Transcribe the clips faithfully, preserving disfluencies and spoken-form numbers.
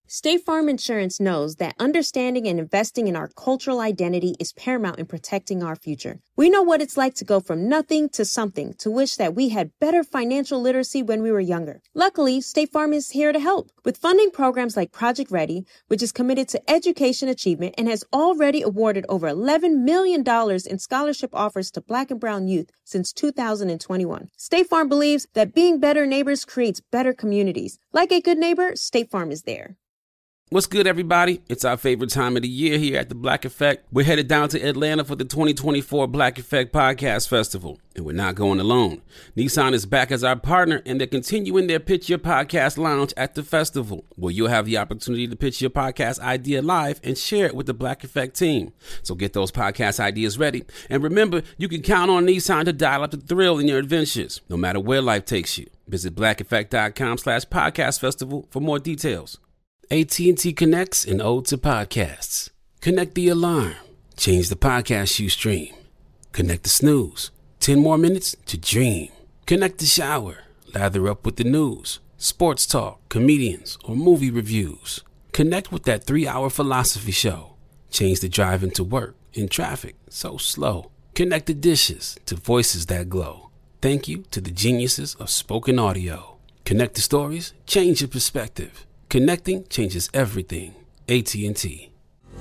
State Farm Insurance knows that understanding and investing in our cultural identity is paramount in protecting our future. We know what it's like to go from nothing to something, to wish that we had better financial literacy when we were younger. Luckily, State Farm is here to help with funding programs like Project Ready, which is committed to education achievement and has already awarded over eleven million dollars in scholarship offers to Black and brown youth since two thousand twenty-one. State Farm believes that being better neighbors creates better communities. Like a good neighbor, State Farm is there. What's good, everybody? It's our favorite time of the year here at the Black Effect. We're headed down to Atlanta for the twenty twenty-four Black Effect Podcast Festival, and we're not going alone. Nissan is back as our partner, and they're continuing their Pitch Your Podcast Lounge at the festival, where you'll have the opportunity to pitch your podcast idea live and share it with the Black Effect team. So get those podcast ideas ready. And remember, you can count on Nissan to dial up the thrill in your adventures, no matter where life takes you. Visit blackeffect.com slash podcast festival for more details. A T and T connects an ode to podcasts. Connect the alarm. Change the podcast you stream. Connect the snooze. Ten more minutes to dream. Connect the shower. Lather up with the news, sports talk, comedians, or movie reviews. Connect with that three-hour philosophy show. Change the drive into work in traffic so slow. Connect the dishes to voices that glow. Thank you to the geniuses of spoken audio. Connect the stories. Change your perspective. Connecting changes everything. A T and T.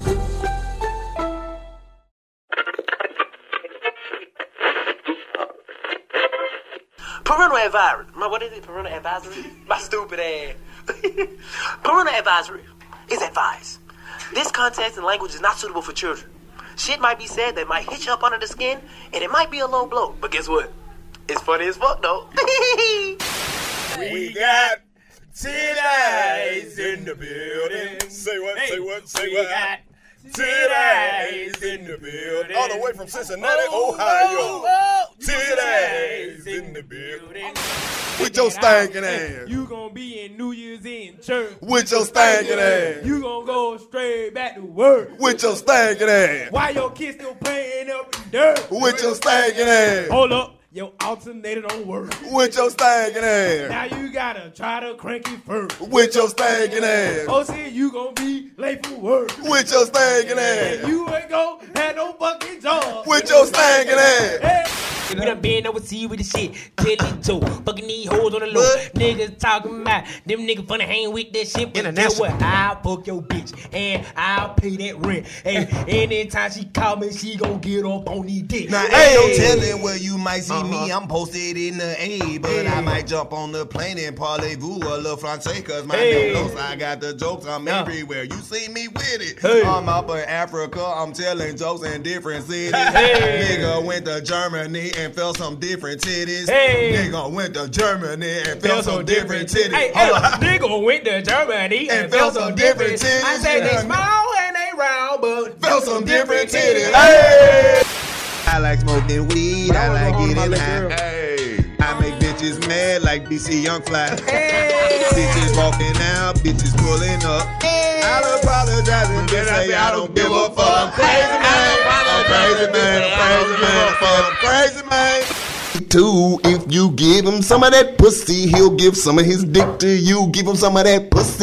Parental advisory. My, what is it? Parental advisory? My stupid ass. Parental advisory is advice. This context and language is not suitable for children. Shit might be said that might hit you up under the skin, and it might be a low blow. But guess what? It's funny as fuck, though. We got titties in the building. Say what, say what, say what. Got titties in the building. All the way from Cincinnati, oh, Ohio. Oh, oh, titties in the building. With your stinking ass. You gonna be in New Year's in church. With your stinking ass. You gonna go straight back to work. With your stinking ass. Why your kids still playing up in dirt? With your stinking ass. Hold up. Your alternator don't work. With your stinking ass. Now you gotta try to crank it first. With your stinking ass. Oh, see, you gonna be late for work. With your stinking ass. And you ain't gonna have no fucking job. With your stinking ass. Hey. We done been overseas with the shit. Tell it to fucking these hoes on the low. What? Niggas talking about them niggas funny hang with that shit. But guess what? I'll fuck your bitch and I'll pay that rent. Hey, anytime she call me, she gon' get up on these dicks. Now, hey. ain't no telling where you might see uh-huh. me. I'm posted in the A, but hey. I might jump on the plane and parlez-vous a little Francais, cause my hey. nose, I got the jokes. I'm uh. everywhere. You see me with it. Hey. I'm up in Africa. I'm telling jokes in different cities. Hey. Nigga went to Germany and felt some different titties. Hey. Nigga went to Germany and felt some different titties. Hey, hey, nigga went to Germany and, and felt some different titties. I said they small and they round, but felt some different titties. Hey. I like smoking weed. I like getting high. Hey. I make bitches mad like D C Young Fly. Hey. Bitches walking out, bitches pulling up. Hey. I'll apologize and just say I don't give a fuck. I'm crazy man. I'm crazy man. I'm crazy man. I'm crazy man. Too, if you give him some of that pussy, he'll give some of his dick to you. Give him some of that pussy,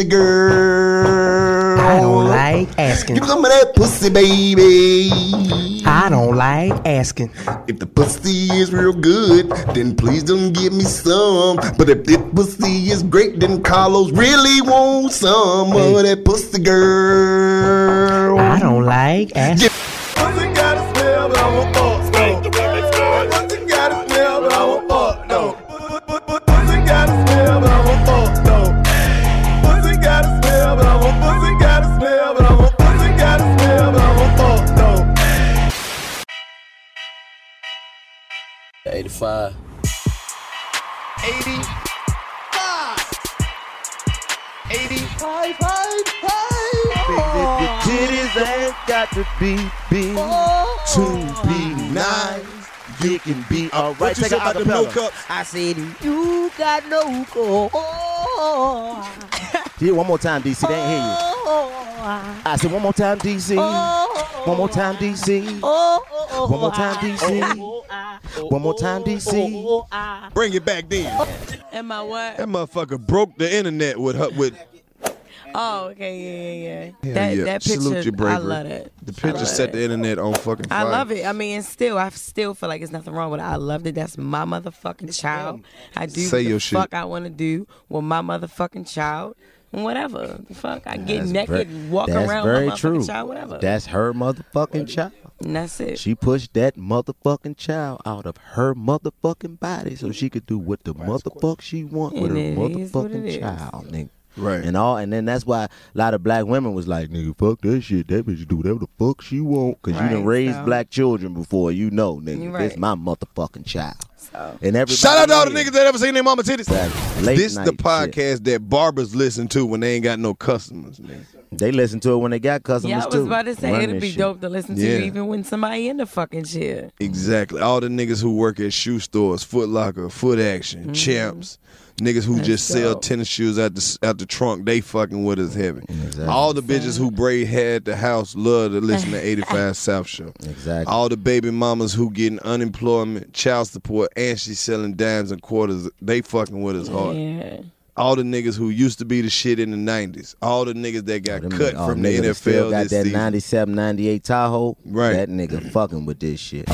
girl. I don't like asking. Give him some of that pussy, baby. I don't like asking. If the pussy is real good, then please don't give me some. But if the pussy is great, then Carlos really wants some hey. of that pussy, girl. I don't like asking. Pussy got a smell, but I won't fuck. Pussy got a smell, but I won't fuck. No. Pussy got a smell, but I won't fuck. No. Pussy got a smell, but I won't. Pussy got a smell, but I won't. Pussy got a smell, but I won't fuck. No. eighty-five. eighty-five. eighty-five. Five, five, oh. If your titties ain't got to be big oh. to be nice, you can be alright. What you Take said about the no cup? I said you got no cup. Oh. Yeah, one more time, D C. They ain't hear you. Oh. I said one more time, D C. Oh. One more time, D C. Oh. One more time, D C. One more time, D C. Bring it back then. Am I what? That motherfucker broke the internet with her with. Oh, okay, yeah, yeah, yeah. Hell That yeah. that Salute picture, your bravery. I love that. The I picture love set it. the internet on fucking I fire. love it. I mean, still, I still feel like there's nothing wrong with it. I loved it. That's my motherfucking child. I do Say what the your shit. fuck I want to do with my motherfucking child. Whatever. The fuck. I get That's naked, ver- walk that's around very with my true. motherfucking child, whatever. That's her motherfucking child. And that's it. She pushed that motherfucking child out of her motherfucking body so she could do what the motherfuck she want with her And it is what it motherfucking is. child, nigga. Right. And all, and then that's why a lot of black women was like, nigga, fuck that shit. That bitch do whatever the fuck she want. Cause you done Right, raised so- black children before, you know, nigga. You This right. my motherfucking child. So. And everybody Shout out to all the here- niggas that ever seen their mama titties. Exactly. Late This the night podcast that barbers listen to when they ain't got no customers, nigga. They listen to it when they got customers Yeah, I was too. about to say Run it'd this be shit. dope to listen to Yeah. even when somebody in the fucking shit. Exactly. All the niggas who work at shoe stores, Foot Locker, Foot Action, Champs, niggas who That's just sell dope. tennis shoes out the out the trunk, they fucking with us heavy. Exactly. All the bitches who braid hair at the house love to listen to eighty-five South Show. Exactly. All the baby mamas who getting unemployment, child support, and she's selling dimes and quarters, they fucking with us hard. Yeah. All the niggas who used to be the shit in the nineties. All the niggas that got Them cut nigga- oh, from the nigga N that F still L got this that season. ninety-seven, ninety-eight Tahoe. Right. That nigga fucking with this shit.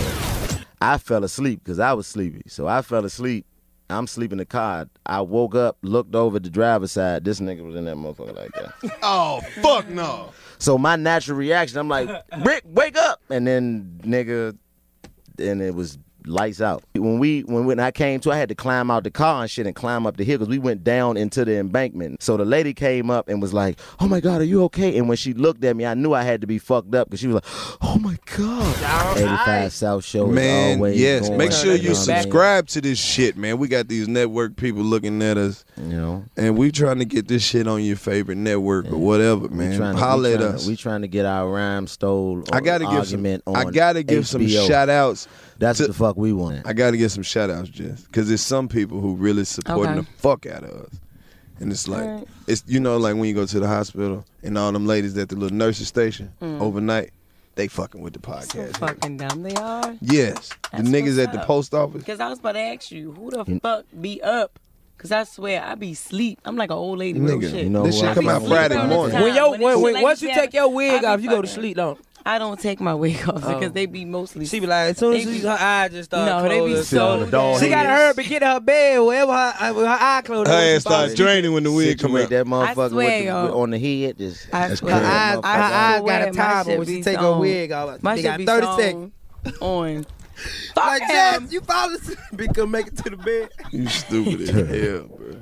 I fell asleep because I was sleepy. So I fell asleep. I'm sleeping in the car. I woke up, looked over the driver's side. This nigga was in that motherfucker like that. Oh, fuck no. So my natural reaction, I'm like, Rick, wake up. And then nigga, and it was lights out. When we when, when I came to, I had to climb out the car and shit and climb up the hill because we went down into the embankment. So the lady came up and was like, oh my God, are you okay? And when she looked at me, I knew I had to be fucked up because she was like, oh my God. eighty-five South Show is Man, always yes. going, Make sure you know what I mean? subscribe to this shit, man. We got these network people looking at us, You know, and we trying to get this shit on your favorite network or whatever, we man. trying to, Holla we at trying us. To, we trying to get our rhyme stole I gotta give some. argument on I gotta give some H B O. shout outs. That's to- what the fuck we want. I gotta give some shout outs, Jess, because there's some people who really supporting Okay. the fuck out of us. And it's like, Alright. it's you know, like when you go to the hospital and all them ladies at the little nurses station overnight, they fucking with the So podcast. fucking dumb they are. Yes, That's the niggas what's at the up. post office. Because I was about to ask you, who the You- fuck be up? Because I swear, I be sleep. I'm like an old lady, real Nigga, shit. You know this who shit I come fuck out with? Friday All the morning. time. When yo, When when, it's when, like once you you have- take your wig I off, be you go to fucking- sleep, don't? I don't take my wig off Oh. because they be mostly. She be like, as soon as They she, be- her eyes just start No, they be closing. so on the dog She got to head. hurry to get her bed, wherever her, with her eye closed. Her when she ass fall start asleep. draining when the wig come Situate out. that motherfucker swear, with the, yo. with- on the head. Just, I that's swear. Her crazy. eyes, her I eyes swear got a my timer shit when she be take her on. wig off. My They shit got be thirty on- seconds. On. Like, Fuck Jess, him. you fall asleep because make it to the bed. You stupid as hell, bro.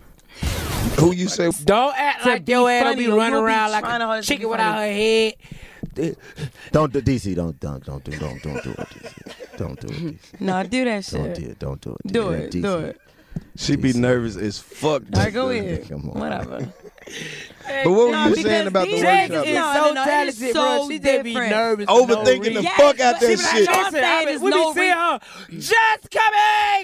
Who you say? Don't act To like be your ass don't funny, be or running you'll be around like trying hard a to chicken be without her funny. head. Don't do D C. Don't don't don't do don't don't do it. D C. Don't do it. D C. No, do that Don't shit. do it. Don't do it. Do Yeah, it. D C. Do it. She be nervous as fuck. All right, go ahead. Come on. Whatever. But what No, were you because saying about the these Jess workshop? is No, so no, no, it is talented, so bro. She just be different. nervous. for no Overthinking the reason. Yes, fuck out but that she be like, shit. "Y'all Listen, saying I mean, there's we no be seeing her just coming,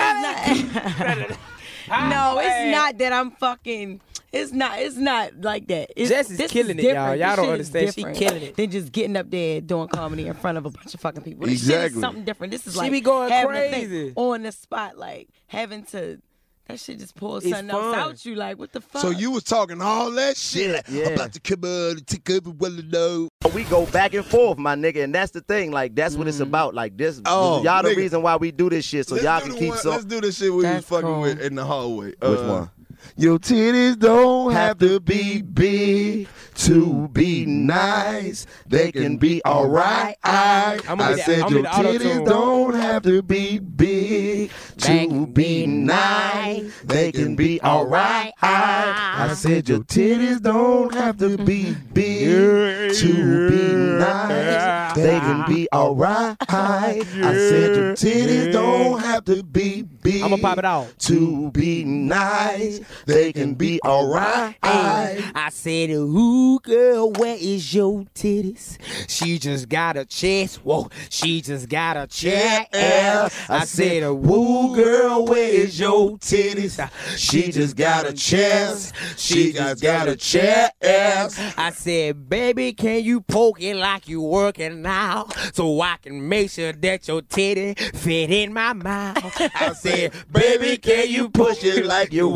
It incoming. is not. No, it's not that I'm fucking. It's not. It's not like that. It's, Jess is this killing it, different. y'all. This Y'all don't shit is understand. She different killing it. Than just getting up there doing comedy in front of a bunch of fucking people. This shit Exactly. is something different. This is She like be going having to think crazy. on the spot, like having to. That shit just pulls It's something else fun. out you. Like what the fuck? So you was talking all that shit. Like, Yeah. I'm about to come out and take over well know. We go back and forth, my nigga, and that's the thing. Like that's what it's about. Like this, Oh, y'all the nigga. reason why we do this shit, so Let's y'all do can the keep one- some. Let's do the shit we was That's fucking cool. with in the hallway. Which Uh, one? Your titties don't have to be big to be nice. They can be alright. I, I'ma I be the- said I'ma be your the auto-tune. titties don't have to be big to be nice. They can be alright. I, I said your titties don't have to be big to be nice. They can be alright. I said your titties don't have to be big I'ma pop it off. to be nice. They can be alright. I said, ooh, girl, where is your titties? She just got a chest. Whoa, she just got a chest. I said, ooh, girl, where is your titties? She just got a chest. She just got a chest. I said, baby, can you poke it like you working now so I can make sure that your titty fit in my mouth? I said, baby, can you push it like you working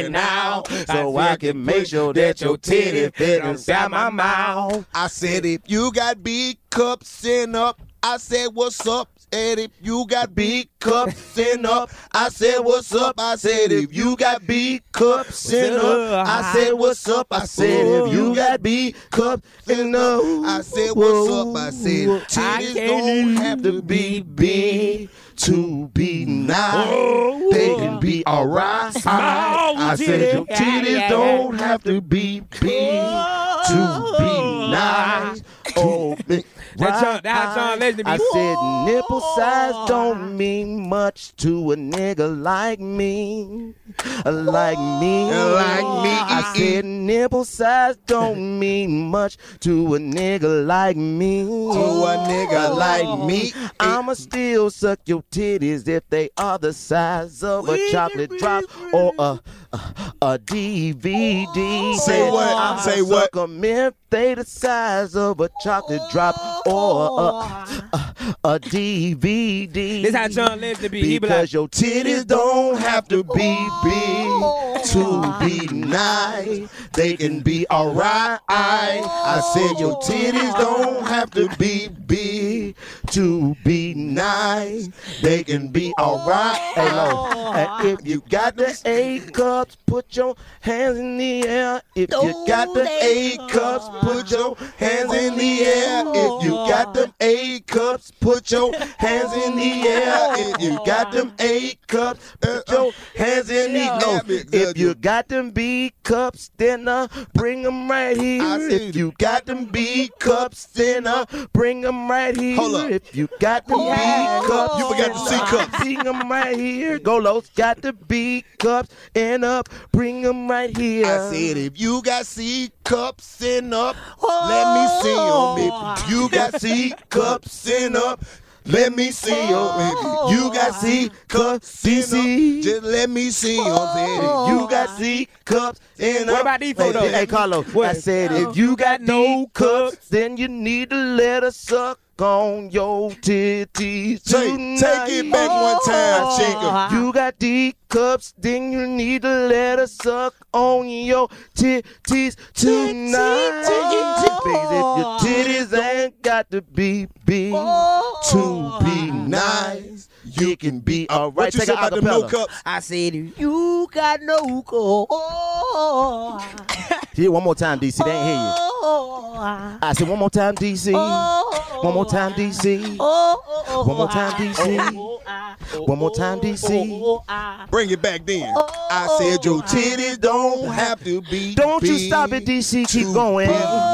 right now, so I can make sure that your titty fit inside my mouth. I said if you got big cups, send up. I said what's up. Said if you got big cups, send up. I said what's up. I said if you got big cups, send up. I said what's up. I said if you got big cups, send up. I said what's up. I said titties don't have to be big to be nice. They can be alright. I said your titties don't have to be big to be nice. Oh, That's John, that's John Legend. I said nipple size don't mean much to a nigga like me. Like me. Like me. I said nipple size don't mean much to a nigga like me. To a nigga like me. I'ma still suck your titties if they are the size of a chocolate drop or a a, a D V D. Say what? I'ma Say what? suck 'em if they the size of a chocolate drop or a, a, a D V D. This how John Legend be. He be Because like, your titties don't have to be big to be nice. They can be alright. I said your titties don't have to be big to be nice. They can be alright. Hey, Lo, and if you got the A cups, put your hands in the air. If you got the A cups, put your hands in the air. If you got them A cups, put your hands in the air. If you got them A cups, put your hands in the air. If you got them B cups, then uh, bring them right here. If you got them B cups, then uh, bring them right here. Hold up. If you got them B cups, You forgot the C cups. bring them right here. Golos got the B cups, and up, bring them right here. I said if you got C cups, send up. Let me see them. If you got C cups, send up. Let me see them. If you got C cups, send up. Just let me see them. If you got C cups, send up. What about these Hey, photos? hey, Carlos, I said if you got no cups, then you need to let us suck on your titties Take, tonight. take it back one time, Chica. You got D cups, then you need to let us suck on your titties tonight. Because if your titties ain't got to be big to be nice, you can be alright. What you Take say an about them no acapella. cups? I said, if you got no go. Here, one more time, D C. They ain't hear you. I said one more time, D C. One more time, D C. One more time, D C. One more time, D C. Bring it back then. I said your titties don't have to be Don't you big stop it, D C. to Keep going. be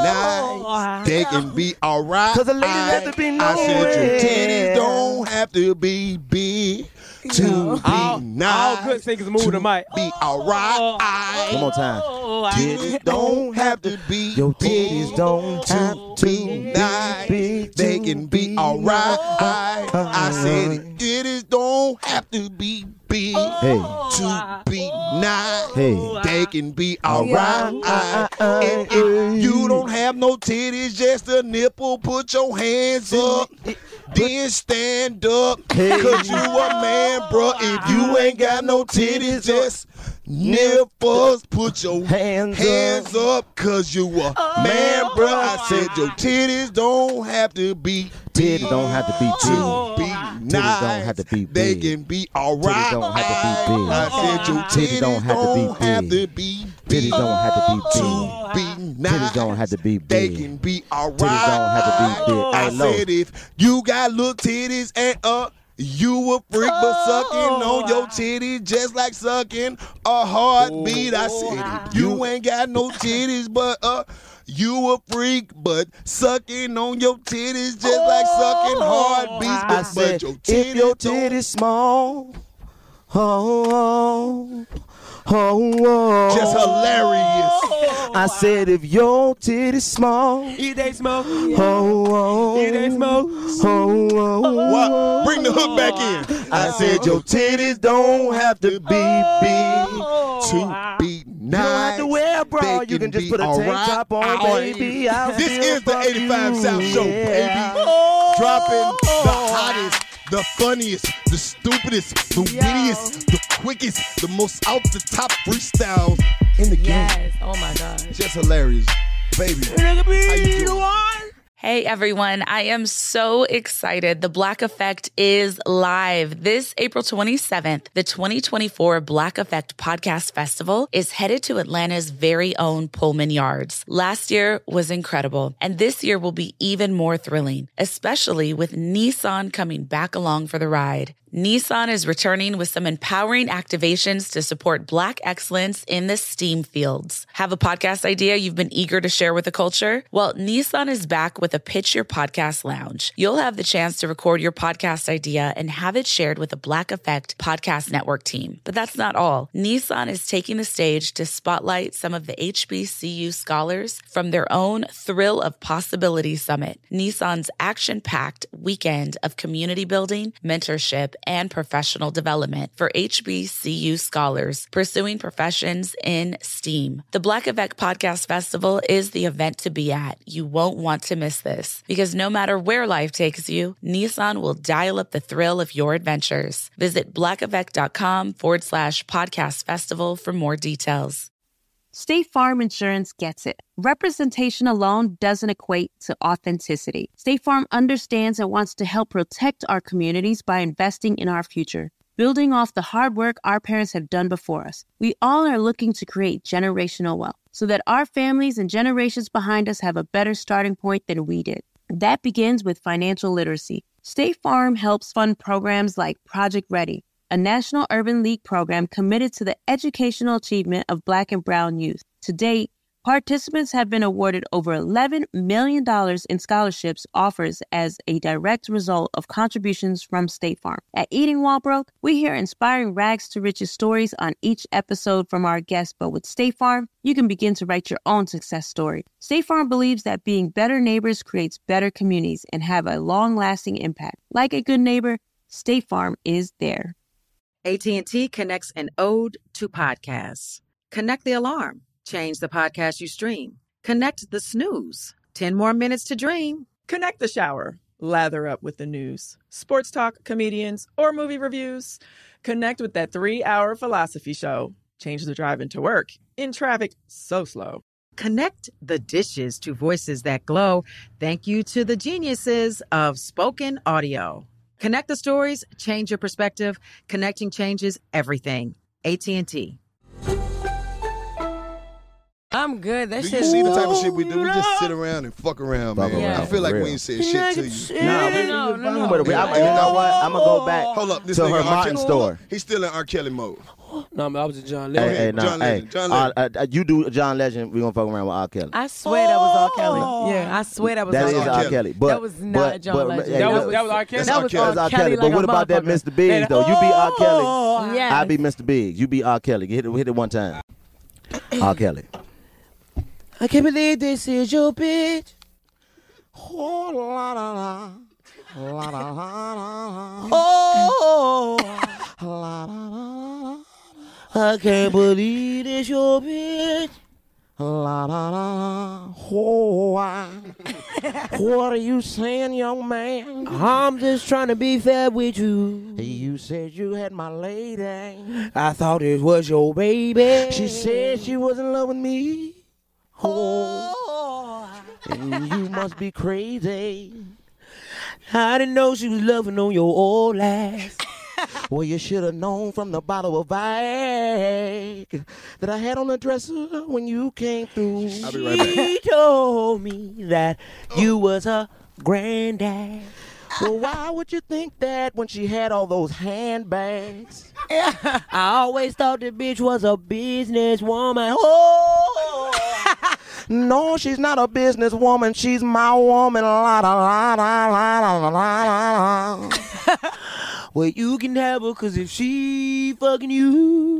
nice. They can be alright. 'Cause the ladies have to be I said your nowhere. titties don't have to be big to be all, nice. all good singers move the mic. Be alright. One more time. Titties don't have to be Your big titties don't have to to be nice. big They to can be be alright. I Uh-huh. said titties don't have to be big Hey. to be nice. Hey. They can be alright. Uh, uh, And if you don't have no titties, just a nipple, put your hands up. Then stand up. Hey. Cause you a man, bruh. If you ain't got no titties, just nipples, put your Hands hands up. Cause you a man, bruh. I said your titties don't have to be big Titties don't have to be to big. be Titties nice. don't have to be They big. can be alright. Titties don't have to be big. I said your Titties titties don't have to be don't have big. to be big Titties don't have to be to big. be nice. Titties don't have to be They big. can be alright. Titties don't have to be big. I Hey, Lo. said if you got little titties and uh you a freak, but sucking on your titties just like sucking a heartbeat. I said if you ain't got no titties, but uh you a freak, but sucking on your titties just like sucking heartbeats. I But, said, but your if your titties don't titties small, oh, oh, oh, oh. just hilarious. I said, if your titties small, Eat they smoke. oh, oh, Eat they smoke. oh, oh, What? Bring the hook back in. I said, your titties don't have to be big To be You don't have nice. to wear a bra. They You can just be put a tank alright. top on, Alright. baby. I'll This still is the fuck eighty-five you, South Show, yeah. baby. Dropping the hottest, the funniest, the stupidest, the wittiest, the quickest, the most out the top freestyles in the game. Yes. Oh my God. Just hilarious. Baby, how you doing? Hey everyone, I am so excited. The Black Effect is live. This April twenty-seventh, the twenty twenty-four Black Effect Podcast Festival is headed to Atlanta's very own Pullman Yards. Last year was incredible, and this year will be even more thrilling, especially with Nissan coming back along for the ride. Nissan is returning with some empowering activations to support Black excellence in the STEAM fields. Have a podcast idea you've been eager to share with the culture? Well, Nissan is back with a Pitch Your Podcast Lounge. You'll have the chance to record your podcast idea and have it shared with the Black Effect Podcast Network team. But that's not all. Nissan is taking the stage to spotlight some of the H B C U scholars from their own Thrill of Possibility Summit, Nissan's action-packed weekend of community building, mentorship, and professional development for H B C U scholars pursuing professions in STEAM. The Black Effect Podcast Festival is the event to be at. You won't want to miss this because no matter where life takes you, Nissan will dial up the thrill of your adventures. Visit blackeffect.com forward slash podcast festival for more details. State Farm Insurance gets it. Representation alone doesn't equate to authenticity. State Farm understands and wants to help protect our communities by investing in our future, building off the hard work our parents have done before us. We all are looking to create generational wealth so that our families and generations behind us have a better starting point than we did. That begins with financial literacy. State Farm helps fund programs like Project Ready, a National Urban League program committed to the educational achievement of Black and Brown youth. To date, participants have been awarded over eleven million dollars in scholarships offers as a direct result of contributions from State Farm. At Eating While Broke, we hear inspiring rags to riches stories on each episode from our guests, but with State Farm, you can begin to write your own success story. State Farm believes that being better neighbors creates better communities and have a long-lasting impact. Like a good neighbor, State Farm is there. A T and T connects an ode to podcasts. Connect the alarm. Change the podcast you stream. Connect the snooze. ten more minutes to dream. Connect the shower. Lather up with the news. Sports talk, comedians, or movie reviews. Connect with that three-hour philosophy show. Change the drive into work. In traffic so slow. Connect the dishes to voices that glow. Thank you to the geniuses of spoken audio. Connect the stories, change your perspective. Connecting changes everything. A T and T. I'm good. That Do shit. you see the type of shit we do? We just sit around and fuck around, Fuck man. around, I feel like for we real. ain't said shit to you. Nah, we, no, no, no. But we, I, you know what? I'm going to go back Hold up, this to nigga her R. Martin Kelly. store. He's still in R. Kelly mode. No, man, I was a John Hey, Legend. hey, nah, John hey. Legend, John Uh, Legend. uh, you do John Legend, we're going to fuck around with R. Kelly. I swear that was R. Kelly. Yeah, I swear that was That R. is Kelly. R. Kelly. But, that was not but, John but, Legend. hey, That was, look, that was R. Kelly. That was That's R. R. Kelly Kelly. like But a what about that motherfucker. Mister Biggs, And- though? You be R. Kelly. Yes. I be Mister Biggs. You be R. Kelly. Hit it, hit it one time. R. Kelly. I can't believe this is your bitch. Oh, la, la, la. La, la, la, la. Oh, La, la, la, la. I can't believe this your bitch. La, la, la. Oh, I. What are you saying, young man? I'm just trying to be fair with you. You said you had my lady. I thought it was your baby. She said she was in love with me. Oh, and you must be crazy. I didn't know she was loving on your old ass. Well, you should have known from the bottle of Vic that I had on the dresser when you came through. I'll be right back. She told me that you was her granddad. Well, why would you think that when she had all those handbags? I always thought the bitch was a businesswoman. Oh, No, she's not a businesswoman. She's my woman. La, la, la, la, la, la, la, la. well, you can have her, cause if she fucking you,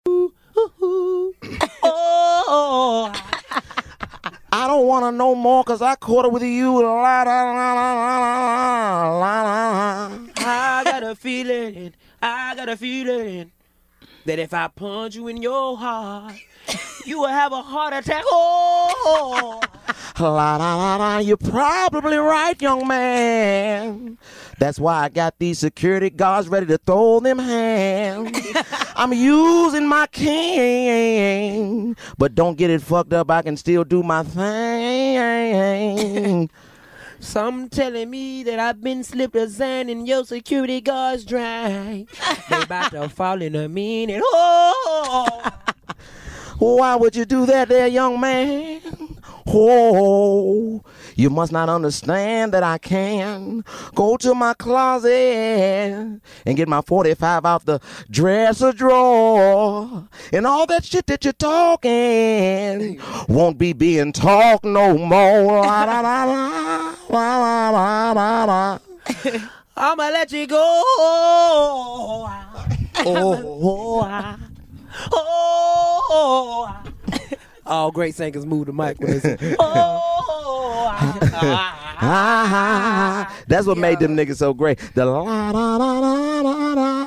oh, I don't want to know more because I caught her with you. La, la, la, la, la, la, la. I got a feeling, I got a feeling that if I punch you in your heart, you will have a heart attack. Oh, la, la, la, la. You're probably right, young man. That's why I got these security guards ready to throw them hands. I'm using my cane, but don't get it fucked up. I can still do my thing. Some telling me that I've been slipped a sand and your security guards dry. They about to fall in a minute. Oh, why would you do that there, young man? Oh, you must not understand that I can go to my closet and get my forty-five out the dresser drawer. And all that shit that you're talking won't be being talked no more. La, la, la, la, la, la, la, la. I'ma let you go. Oh, oh, oh, oh. All great singers move the mic when they say, oh, that's what made them niggas so great. The la la la la la la.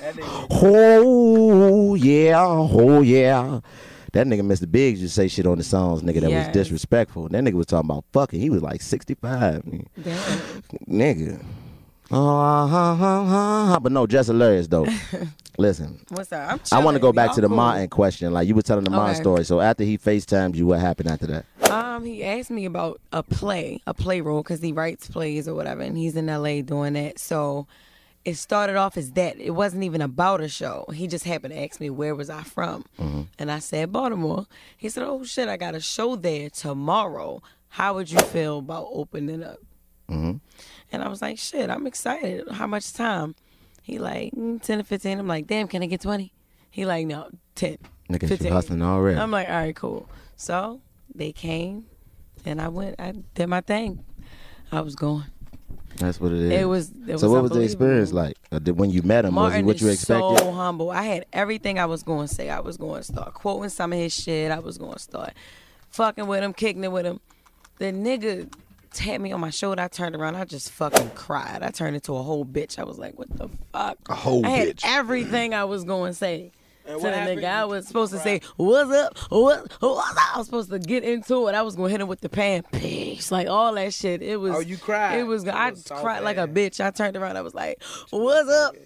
Oh yeah, oh yeah. That nigga Mister Biggs used to say shit on the songs, nigga, that yes. was disrespectful. That nigga was talking about fucking. He was like sixty-five. Damn. Nigga. Oh, ha, ha, ha. But no, just hilarious though. Listen, what's up? I'm I want to go back Y'all to the cool. Martin question. Like you were telling the okay. Martin story. So after he FaceTimed you, what happened after that? Um, he asked me about a play, a play role, because he writes plays or whatever, and he's in L A doing that. So it started off as that. It wasn't even about a show. He just happened to ask me where was I from, mm-hmm. and I said Baltimore. He said, "Oh shit, I got a show there tomorrow. How would you feel about opening up?" Mm-hmm. And I was like, "Shit, I'm excited. How much time?" He like, mm, ten to fifteen. I'm like, damn, can I get twenty? He like, no, ten. Nigga, she hustling already. I'm like, all right, cool. So they came, and I went, I did my thing. I was going. That's what it is. It was, it was So what was the experience like? Uh, did, when you met him, Martin was he what you expected? so humble. I had everything I was going to say. I was going to start quoting some of his shit. I was going to start fucking with him, kicking it with him. The nigga tapped me on my shoulder. I turned around. I just fucking cried. I turned into a whole bitch. I was like, what the fuck? A whole I had bitch. everything I was going to say. And to the happened? nigga, I was supposed to say, what's up? What, what's up? I was supposed to get into it. I was going to hit him with the pan. Peace. Like all that shit. It was. Oh, you cried? It was. It I was so cried bad. like a bitch. I turned around. I was like, what's up?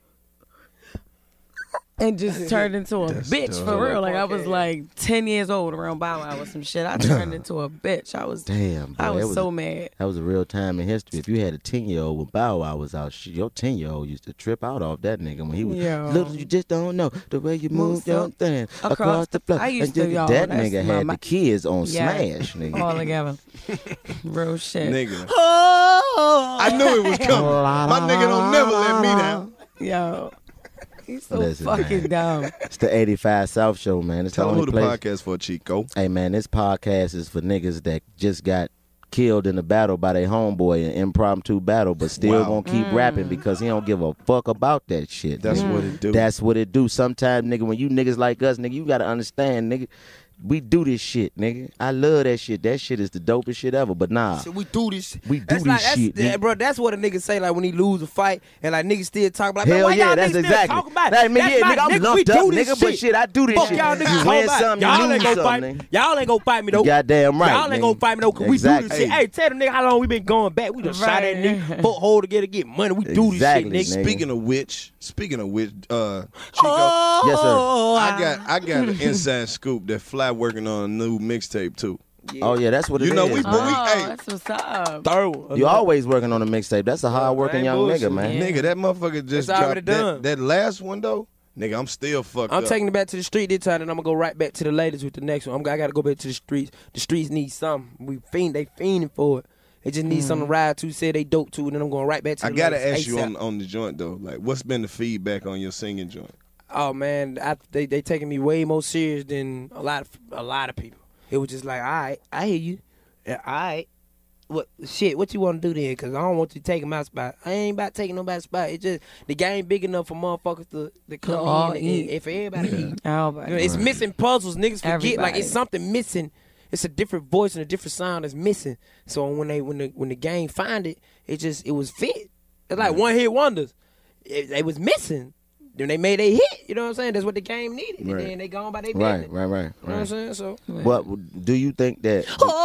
And just turned into a That's bitch dope. for real. Like I was like ten years old around Bow Wow with some shit. I turned into a bitch. I was Damn, boy, I was, that was so a, mad. That was a real time in history. If you had a ten year old when Bow Wow was out, shit, your ten year old used to trip out off that nigga when he was Yo. little. You just don't know the way you move Move your thing across across the floor. I used and to, you- y'all, that that's nigga my- had my- the kids on Yeah. smash, nigga. All together. Real shit. Nigga. Oh, I knew it was coming. My nigga don't never let me down. Yo. He's so Listen, fucking dumb. It's the eighty-five South Show, man. It's Tell the them only who the place. podcast for, Chico. Hey, man, this podcast is for niggas that just got killed in a battle by their homeboy, an impromptu battle, but still Wow. gonna keep Mm. rapping because he don't give a fuck about that shit. That's nigga. what it do. That's what it do. Sometimes, nigga, when you niggas like us, nigga, you gotta understand, nigga. We do this shit, nigga. I love that shit. That shit is the dopest shit ever. But nah, So we do this. we do That's this like, that's, shit, yeah, nigga. bro. That's what a nigga say like when he lose a fight and like niggas still talk about. Like, man, Hell why yeah, y'all that's niggas exactly. still talk about it? That mean, That's yeah, my nigga, I'm nigga, we lumped do up, this nigga, but shit. shit, I do this Fuck shit. y'all niggas You talk win about it. some, you Y'all lose ain't gonna some, fight. nigga. Y'all ain't gonna fight me though. Goddamn right, Y'all ain't nigga. gonna fight me though. Cause we do Exactly. this shit. Hey, tell the nigga how long we been going back. We just shot that Right. nigga, put hold together, get money. We do Exactly, this shit, nigga. nigga. Speaking of which, speaking of which, uh, Chico, Oh, Yes, sir. I got I got an inside scoop that Fly working on a new mixtape too. Oh yeah, that's what it You know, is, we- man. but Oh, we- hey. that's what's up. Third one. You always working on a mixtape. That's a hard working ain't young bullshit. nigga, man. Yeah. Nigga, that motherfucker just It's already dropped done. that, that last one though. Nigga, I'm still fucked I'm up. taking it back to the street this time, and I'm gonna go right back to the ladies with the next one. I'm, I gotta go back to the streets. The streets need something. We fiend, they fiending for it. They just need something to ride to. Say they dope to, and then I'm going right back to. I the gotta ladies ask you ASAP. on on the joint though. Like, what's been the feedback on your singing joint? Oh man, I, they they taking me way more serious than a lot of a lot of people. It was just like, all right, I hear you. Yeah, all right. What shit? What you want to do then? Cause I don't want you taking my spot. I ain't about taking nobody's spot. It's just the game big enough for motherfuckers to, to come all in and, eat. and for everybody to eat. Everybody. You know, it's missing puzzles. Niggas forget like Everybody. it's something missing. It's a different voice and a different sound that's missing. So when they when the when the game find it, it just it was fit. It's like one hit wonders. It, it was missing. then they made a hit. You know what I'm saying? That's what the game needed. Right. And then they gone by their Right, business. right, right, You know what I'm right. saying? So, But do you think that?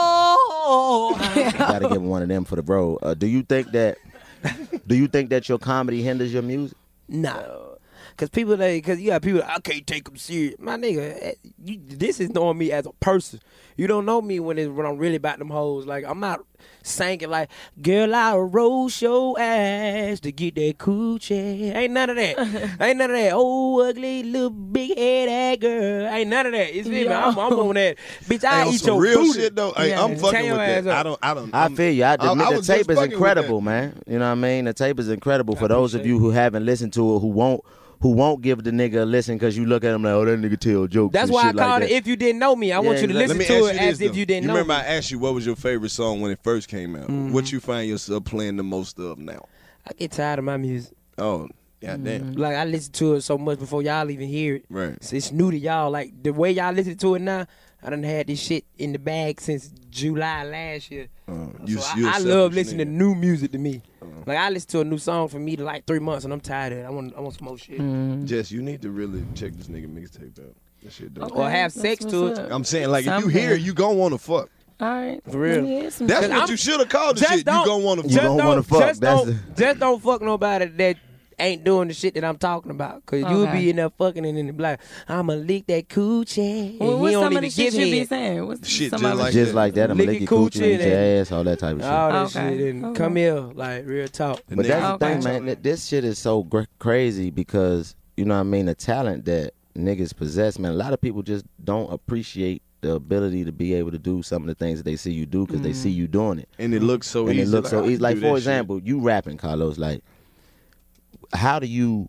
oh, Gotta give one of them for the bro. Uh, do you think that? Do you think that your comedy hinders your music? no. Cause people, they, cause you got people, I can't take them serious. My nigga, eh, you, this is knowing me as a person. You don't know me when it's when I'm really about them hoes. Like I'm not singing like, girl, I'll roast your ass to get that coochie. Ain't none of that. Ain't none of that. Oh, ugly little big head that girl. Ain't none of that. It's me, man. I'm, I'm on that. Bitch, I Hey, on eat some your real booty. shit though. Hey, I'm Tear fucking your with ass that. up. I don't. I don't. I I'm- feel you. I, I- admit I the was just tape is fucking with incredible, that. man. You know what I mean? The tape is incredible for those of you who haven't listened to it, who won't, who won't give the nigga a listen because you look at him like, oh, that nigga tell jokes. That's and why I shit like called that. it If You Didn't Know Me. I want Yeah, you to exactly. listen Let me to ask it you as this, if you though. didn't You know remember me. I asked you what was your favorite song when it first came out? Mhm. What you find yourself playing the most of now? I get tired of my music. Oh, goddamn. Like I listen to it so much before y'all even hear it. Right. So it's new to y'all. Like the way y'all listen to it now, I done had this shit in the bag since July last year. Uh, you, so you a I, I love selfish listening to nigga. new music to me. Like I listen to a new song for me to like three months and I'm tired of it. I want I want some more shit. Jess, you need to really check this nigga mixtape out. That shit dope. Or have sex to it. I'm saying, like, if you hear it, you gon' want to fuck. All right. For real. That's what you should have called the Just shit. You don't- gon' want to just fuck. don't- fuck. Just That's don't, just don't fuck nobody that ain't doing the shit that I'm talking about. Cause you'll Okay. be in there fucking and then be like, I'ma lick that coochie. Well, and what's he don't some of even the shit give you be head. saying? What's Shit some just of the like Just that. like that, I'm gonna Lick lick your your coochie, coochie eat your and- ass, all that type of shit. All that Okay. shit and Okay. come here, like real talk. But that's the Okay. thing, man. that This shit is so gr- crazy because, you know what I mean, the talent that niggas possess, man, a lot of people just don't appreciate the ability to be able to do some of the things that they see you do because they see you doing it. And it looks so and easy. it looks like, so I easy. can Like, do for that example, you rapping, Carlos, like, how do you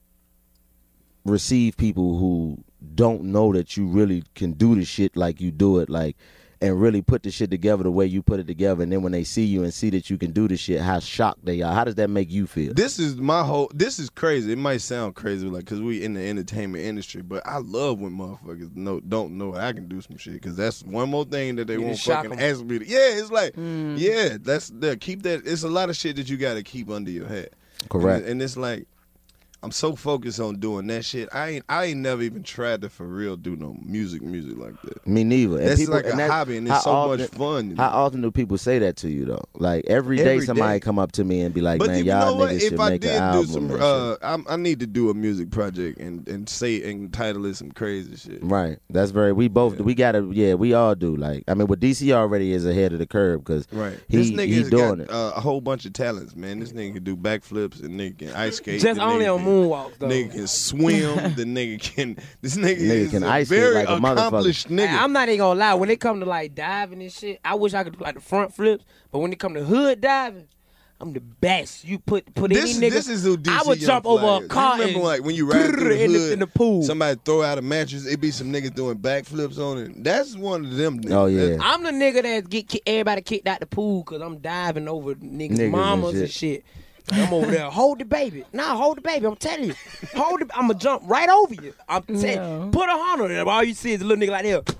receive people who don't know that you really can do the shit like you do it, like, and really put the shit together the way you put it together, and then when they see you and see that you can do the shit, how shocked they are. How does that make you feel? This is my whole. This is crazy. It might sound crazy, like, cause we in the entertainment industry, but I love when motherfuckers know don't know I can do some shit. Cause that's one more thing that they You won't just shock fucking 'em. ask me to. Yeah, it's like, yeah, that's there. Keep that. It's a lot of shit that you got to keep under your hat. Correct. And, and it's like, I'm so focused on doing that shit. I ain't. I ain't never even tried to for real do no music, music like that. Me neither. And That's people, like a and that's- hobby, and how it's so often- much fun. to How me. often do people say that to you though? Like every day, Every somebody day. come up to me and be like, But "Man, you y'all know what? niggas If should I make did an album." do some, and uh, I'm, I need to do a music project and and say and title it some crazy shit. shit. Right. That's very. We both. We gotta. Yeah, we all do. Like, I mean, with D C already is ahead of the curve because Right. he this nigga he has doing got it. uh, a whole bunch of talents, man. This nigga can do backflips and nigga can ice skate. Just the only nigga on can- moonwalks though. Nigga can swim. The nigga can. This nigga, Nigga is can a ice skate very like a motherfucker. accomplished nigga. Hey, I'm not even gonna lie. When it come to like diving and shit, I wish I could do like the front flips. But when it come to hood diving, I'm the best. You put put This, any nigga. this is who D C I would Young jump Fly over is. a car You remember and like when you ride through the in hood, the, in the pool. somebody throw out a mattress, it be some niggas doing backflips on it. That's one of them niggas. Oh yeah. That's- I'm the nigga that get ki- everybody kicked out the pool because I'm diving over niggas' Niggas and mamas and shit. shit. I'm over there. Hold the baby. Nah, hold the baby. I'm telling you. Hold the. I'm gonna jump right over you. I'm telling No. you. Put a hundred in. All you see is a little nigga like that.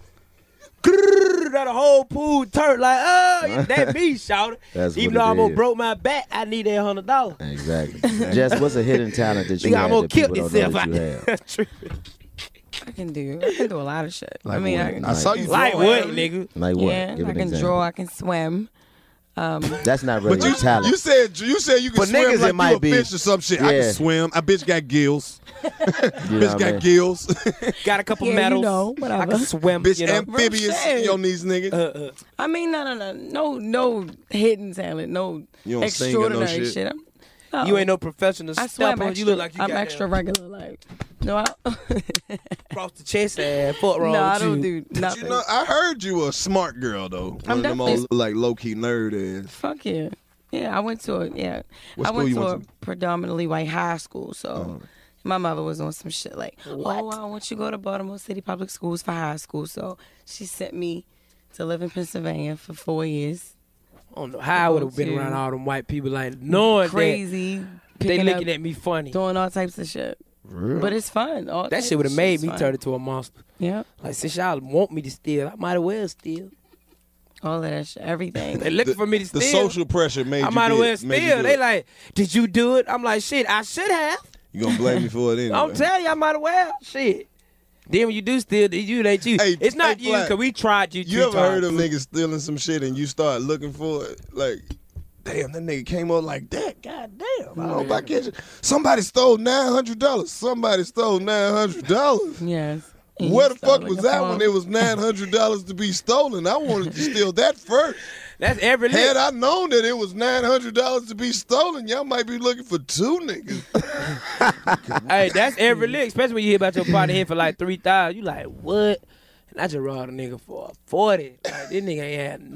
That the whole pool turned like, oh, that me, shout That's Even what though it I almost is. broke my back, I need that hundred dollars. Exactly. Jess, what's a hidden talent that you Nigga, have almost that killed people don't know himself. that you have? I can do. I can do a lot of shit. Like I mean, what? I can. I saw you Like drawing. what, nigga? Like what? Yeah, Give I an can example. draw. I can swim. Um, That's not really But you, a talent. you said you said you can For swim niggas, like it might you a be. fish or some shit. I Yeah. can swim. I bitch got gills. You know bitch what I got mean? gills. Got a couple Yeah, you medals. know, I whatever. can swim. bitch you know? amphibious shit. on these niggas. Uh, uh. I mean, no, no, no, no, no hidden talent, no You don't sing or no extraordinary shit? shit. I'm, no. You ain't no professional I swear I'm stepper. extra. You look like you I'm got extra regular, like no, I, across the chest and fuck wrong no, I with don't you. do nothing. You know, I heard you a smart girl though. One I'm of them definitely- old, like low key nerd ass. Fuck yeah, yeah. I went to a yeah. What I school went you to went a predominantly white high school, so. Oh. My mother was on some shit like, oh, I want you to go to Baltimore City Public Schools for high school. So she sent me to live in Pennsylvania for four years. I don't know how I would have been Too. around all them white people like knowing Crazy. that they picking looking up, at me funny. doing all types of shit. Real? But it's fun. All That types shit would have of made shit's me fun. turn into a monster. Yeah. Like since y'all want me to steal, I might as well steal. All of that shit. Everything. They looking for me to steal. The social pressure made I you might as do well it, made you steal. do They it. like, did you do it? I'm like, shit, I should have. You gonna blame me for it anyway? I'm telling you, I might as well. Shit. Then when you do steal, you it ain't you. Hey, it's not hey, you, Flat, because we tried you. You ever times. heard of niggas stealing some shit and you start looking for it? Like, damn, that nigga came up like that. God damn. I hope I catch it. Somebody stole nine hundred dollars. Somebody stole nine hundred dollars. Yes. Where the fuck was that when it was nine hundred dollars to be stolen? I wanted to steal that first. That's every lick. Had I known that it was nine hundred dollars to be stolen, y'all might be looking for two niggas. Hey, that's every lick, especially when you hear about your partner here for like three thousand. You like, what? And I just robbed a nigga for forty. Like, this nigga ain't had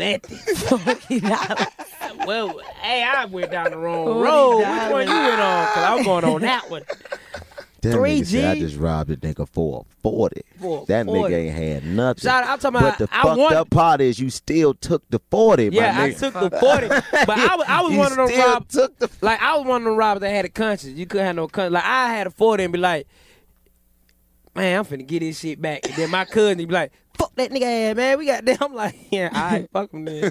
nothing. Well, hey, I went down the wrong road. Which one you went on? Because I was going on that one. That three nigga said I G. just robbed a nigga for forty. For that forty. nigga ain't had nothing. Shout out, I'm talking but about, the I fucked want- up part is you still took the forty. Yeah, my I nigga. took the forty. But I was, I was You one of them still robbers. took the like, I was one of them robbers that had a conscience. You couldn't have no conscience. Like, I had a forty and be like, man, I'm finna get this shit back. And then my cousin, he be like, fuck that nigga ass, man. We got them. I'm like, yeah, all right, fuck him then.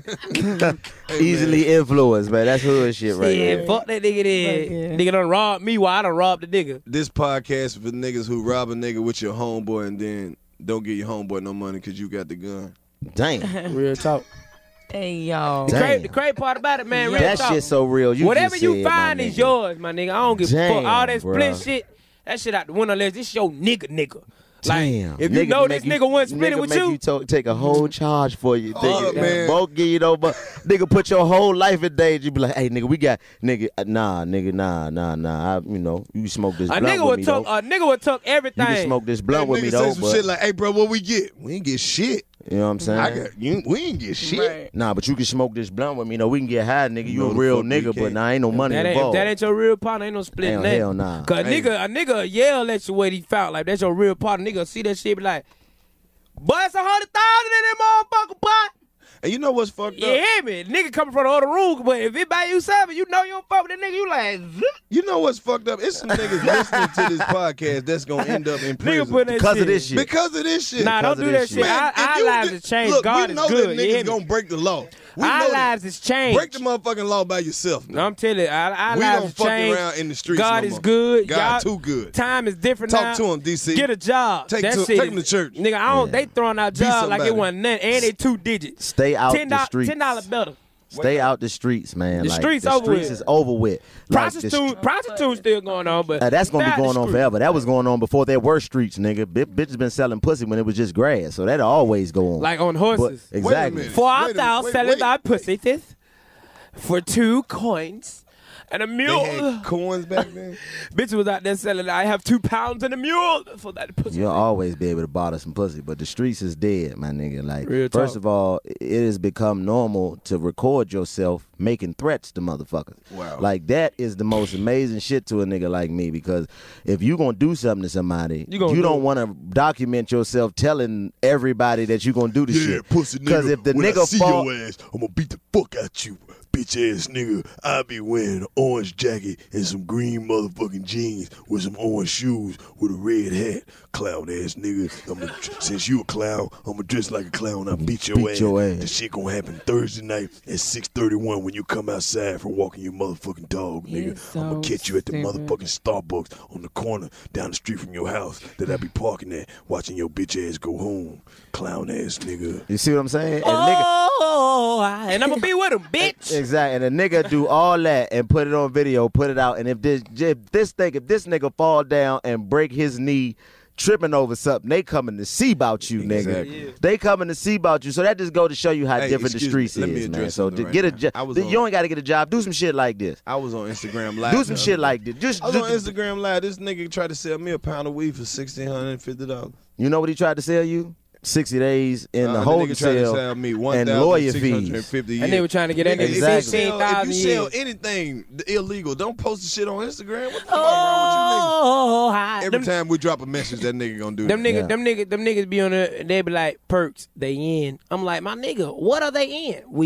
Easily influenced, man. That's hood shit right yeah, there. fuck that nigga then. Nigga done robbed me while I done robbed the nigga. This podcast for niggas who rob a nigga with your homeboy and then don't give your homeboy no money because you got the gun. Damn. Real talk. Hey, y'all. The crazy, the crazy part about it, man, real That talk. shit so real. You Whatever just you said, my find is nigga. yours, my nigga. I don't give a Damn, fuck. All that split bruh. shit, that shit out the window. Unless this your nigga, nigga. Like, Damn. if you Nigga know make this nigga wasn't splitting nigga with make you, you to- take a whole charge for you. Oh, Nigga, man. Both give you no, but nigga put your whole life in danger. You be like, hey, nigga, we got nigga, uh, nah, nigga, nah, nah, nah. I, you know, you smoke this a blunt nigga with would me took though. a nigga would took everything. You can smoke this blunt Hey, with me niggas though, say some but shit like, hey, bro, what we get? We ain't get shit. you know what I'm saying? I got, you, we ain't get shit. Right. Nah, but you can smoke this blunt with me. though. We can get high, nigga. You No, a the real fuck we nigga, but can't. nah, ain't no money That ain't, if involved. that ain't your real partner, ain't no splitting Hell, that. hell nah. Cause a Hey. nigga, a nigga yell at you what he felt like. That's your real partner. Nigga see that shit, be like, boy, it's a hundred thousand in that motherfucker, boy. And you know what's fucked You up? hear me? Nigga coming from the other room, but if it buy you seven, you know you don't fuck with that nigga. You like, zip. You know what's fucked up? It's some niggas listening to this podcast that's gonna end up in prison Nigga put that Because shit. of this shit. because of this shit. Nah, don't Because do of that this shit. shit. Our, if our you lives get- has changed. Look, God we is know good. that You hear niggas me? gonna break the law. We Our know that. lives has changed. Break the motherfucking law by yourself. No, I'm telling you, our, our We lives don't has fuck changed. around in the streets God no is more. good. God Y'all, too good. Time is different Talk now. to him, D C. Get a job. Take that to- shit take 'em to is- church. Nigga, I don't. They throwing out Be jobs like it somebody. wasn't nothing, and they two digits. Stay out ten the streets. Ten dollar better. Stay out the streets, man. The like, streets the over streets with. is over with. Like, the Prostitute, str- prostitute still going on, but Uh, that's gonna stay be out the going on street. forever. That was going on before there were streets, nigga. B- bitches been selling pussy when it was just grass, so that'll always go on. Like on horses. But, exactly. minute. For our Wait a- thou wait- selling wait. thy pussy this for two coins and a They mule. had coins back then. Bitch was out there selling. I have two pounds and a mule for that pussy. You'll always be able to bother some pussy, but the streets is dead, my nigga. Like, Real first talk. of all, it has become normal to record yourself making threats to motherfuckers. Wow. Like, that is the most amazing shit to a nigga like me, because if you gonna do something to somebody, You you, gonna do don't it. want to document yourself telling everybody that you gonna do the Yeah, shit. pussy nigga. Because if the when nigga I see fall, your ass, I'm gonna beat the fuck out you, bitch ass nigga. I be wearing an orange jacket and some green motherfucking jeans with some orange shoes with a red hat. Clown ass nigga. I'm a, since you a clown, I'm gonna dress like a clown. I beat your Beat ass. your ass. This shit gonna happen Thursday night at six thirty-one when you come outside for walking your motherfucking dog, nigga. You're I'm gonna so catch you at the stupid. motherfucking Starbucks on the corner down the street from your house that I be parking at, watching your bitch ass go home. Clown ass nigga. you see what I'm saying? And nigga, Oh, I- and I'm gonna be with him, bitch. exactly. And a nigga do all that and put it on video, put it out. And if this if this thing, if this nigga fall down and break his knee tripping over something, they coming to see about you, nigga. Exactly. They coming to see about you. So that just go to show you how Hey, different the excuse streets me. Let me is, man. address So something to right get a now. job, I was you on- ain't got to get a job. Do some shit like this. I was on Instagram Live. Do the some other shit day. like this. Just, I was on just Instagram Live. This nigga tried to sell me a pound of weed for sixteen hundred and fifty dollars. you know what he tried to sell you? Sixty days in Uh, the the holding nigga tried to cell sell me one and lawyer thousand six hundred and fees. fifty. And they were trying to get that If nigga you Exactly. sell- fifteen thousand If you sell years. anything illegal, don't post the shit on Instagram. What the fuck wrong Oh, with you I, niggas? Every them, time we drop a message, that nigga gonna do them that. niggas, Yeah. them niggas, them niggas be on there. They be like, perks, they in. I'm like, my nigga, what are they in? Weed.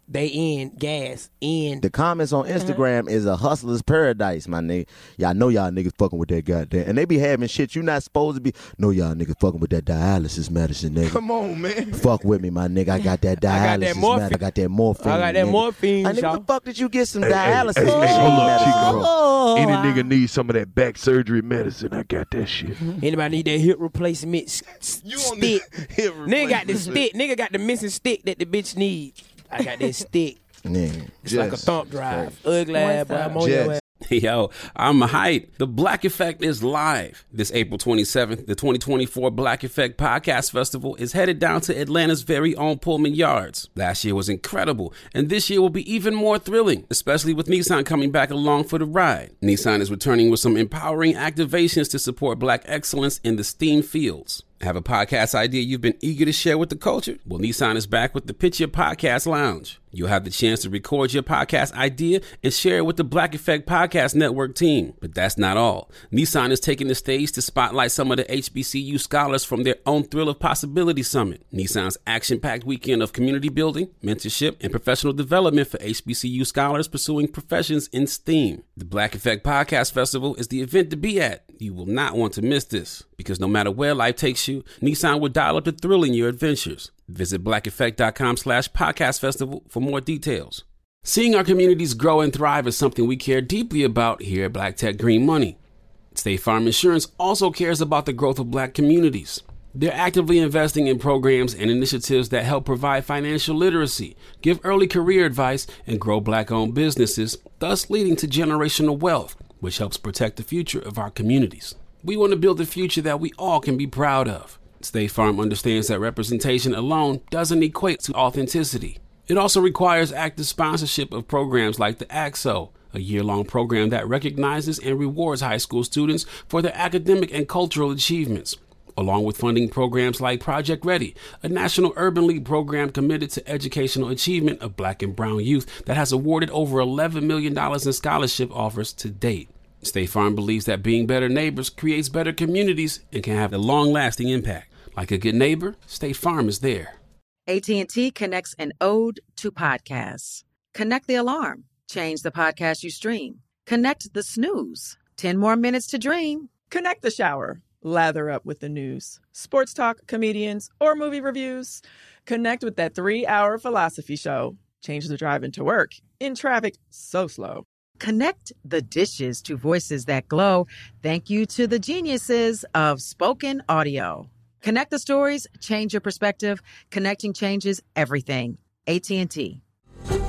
they in gas in. The comments on Instagram uh-huh. is a hustler's paradise, my nigga. Y'all know y'all niggas fucking with that goddamn. And they be having shit you not supposed to be. No, y'all niggas fucking with that dialysis medicine, nigga. Come on, man. Fuck with me, my nigga. I got that dialysis I got that morphine. medicine. I got that morphine. I got that nigga. morphine, I nigga, y'all. where the fuck did you get some hey, dialysis hey, hey, machine hold up, medicine Chico. from? Oh, Any wow. nigga need some of that back surgery medicine, I got that shit. Mm-hmm. Anybody need that hip replacement s- You stick? on the hip Nigga got the replacement. stick. Nigga got the missing stick that the bitch needs. I got that stick. Nigga. It's like a Jess. thump drive. Ugly ass, boy. I'm on Jess. your ass. Yo, I'm hyped. The Black Effect is live. This April twenty-seventh, the twenty twenty-four Black Effect Podcast Festival is headed down to Atlanta's very own Pullman Yards. Last year was incredible, and this year will be even more thrilling, especially with Nissan coming back along for the ride. Nissan is returning with some empowering activations to support Black excellence in the STEAM fields. Have a podcast idea you've been eager to share with the culture? Well, Nissan is back with the Pitch Your Podcast Lounge. You'll have the chance to record your podcast idea and share it with the Black Effect Podcast Network team. But that's not all. Nissan is taking the stage to spotlight some of the H B C U scholars from their own Thrill of Possibility Summit, Nissan's action-packed weekend of community building, mentorship, and professional development for H B C U scholars pursuing professions in STEAM. The Black Effect Podcast Festival is the event to be at. You will not want to miss this, because no matter where life takes you, Nissan will dial up the thrill in your adventures. Visit blackeffect.com slash podcast festival for more details. Seeing our communities grow and thrive is something we care deeply about here at Black Tech Green Money. State Farm Insurance also cares about the growth of Black communities. They're actively investing in programs and initiatives that help provide financial literacy, give early career advice, and grow Black-owned businesses, thus leading to generational wealth, which helps protect the future of our communities. We want to build a future that we all can be proud of. State Farm understands that representation alone doesn't equate to authenticity. It also requires active sponsorship of programs like the A X O, a year-long program that recognizes and rewards high school students for their academic and cultural achievements, along with funding programs like Project Ready, a National Urban League program committed to educational achievement of Black and brown youth that has awarded over eleven million dollars in scholarship offers to date. State Farm believes that being better neighbors creates better communities and can have a long-lasting impact. Like a good neighbor, State Farm is there. A T and T connects an ode to podcasts. Connect the alarm. Change the podcast you stream. Connect the snooze. ten more minutes to dream. Connect the shower. Lather up with the news, sports talk, comedians, or movie reviews. Connect with that three-hour philosophy show. Change the drive into work in traffic so slow. Connect the dishes to voices that glow. Thank you to the geniuses of spoken audio. Connect the stories, change your perspective. Connecting changes everything. A T and T. On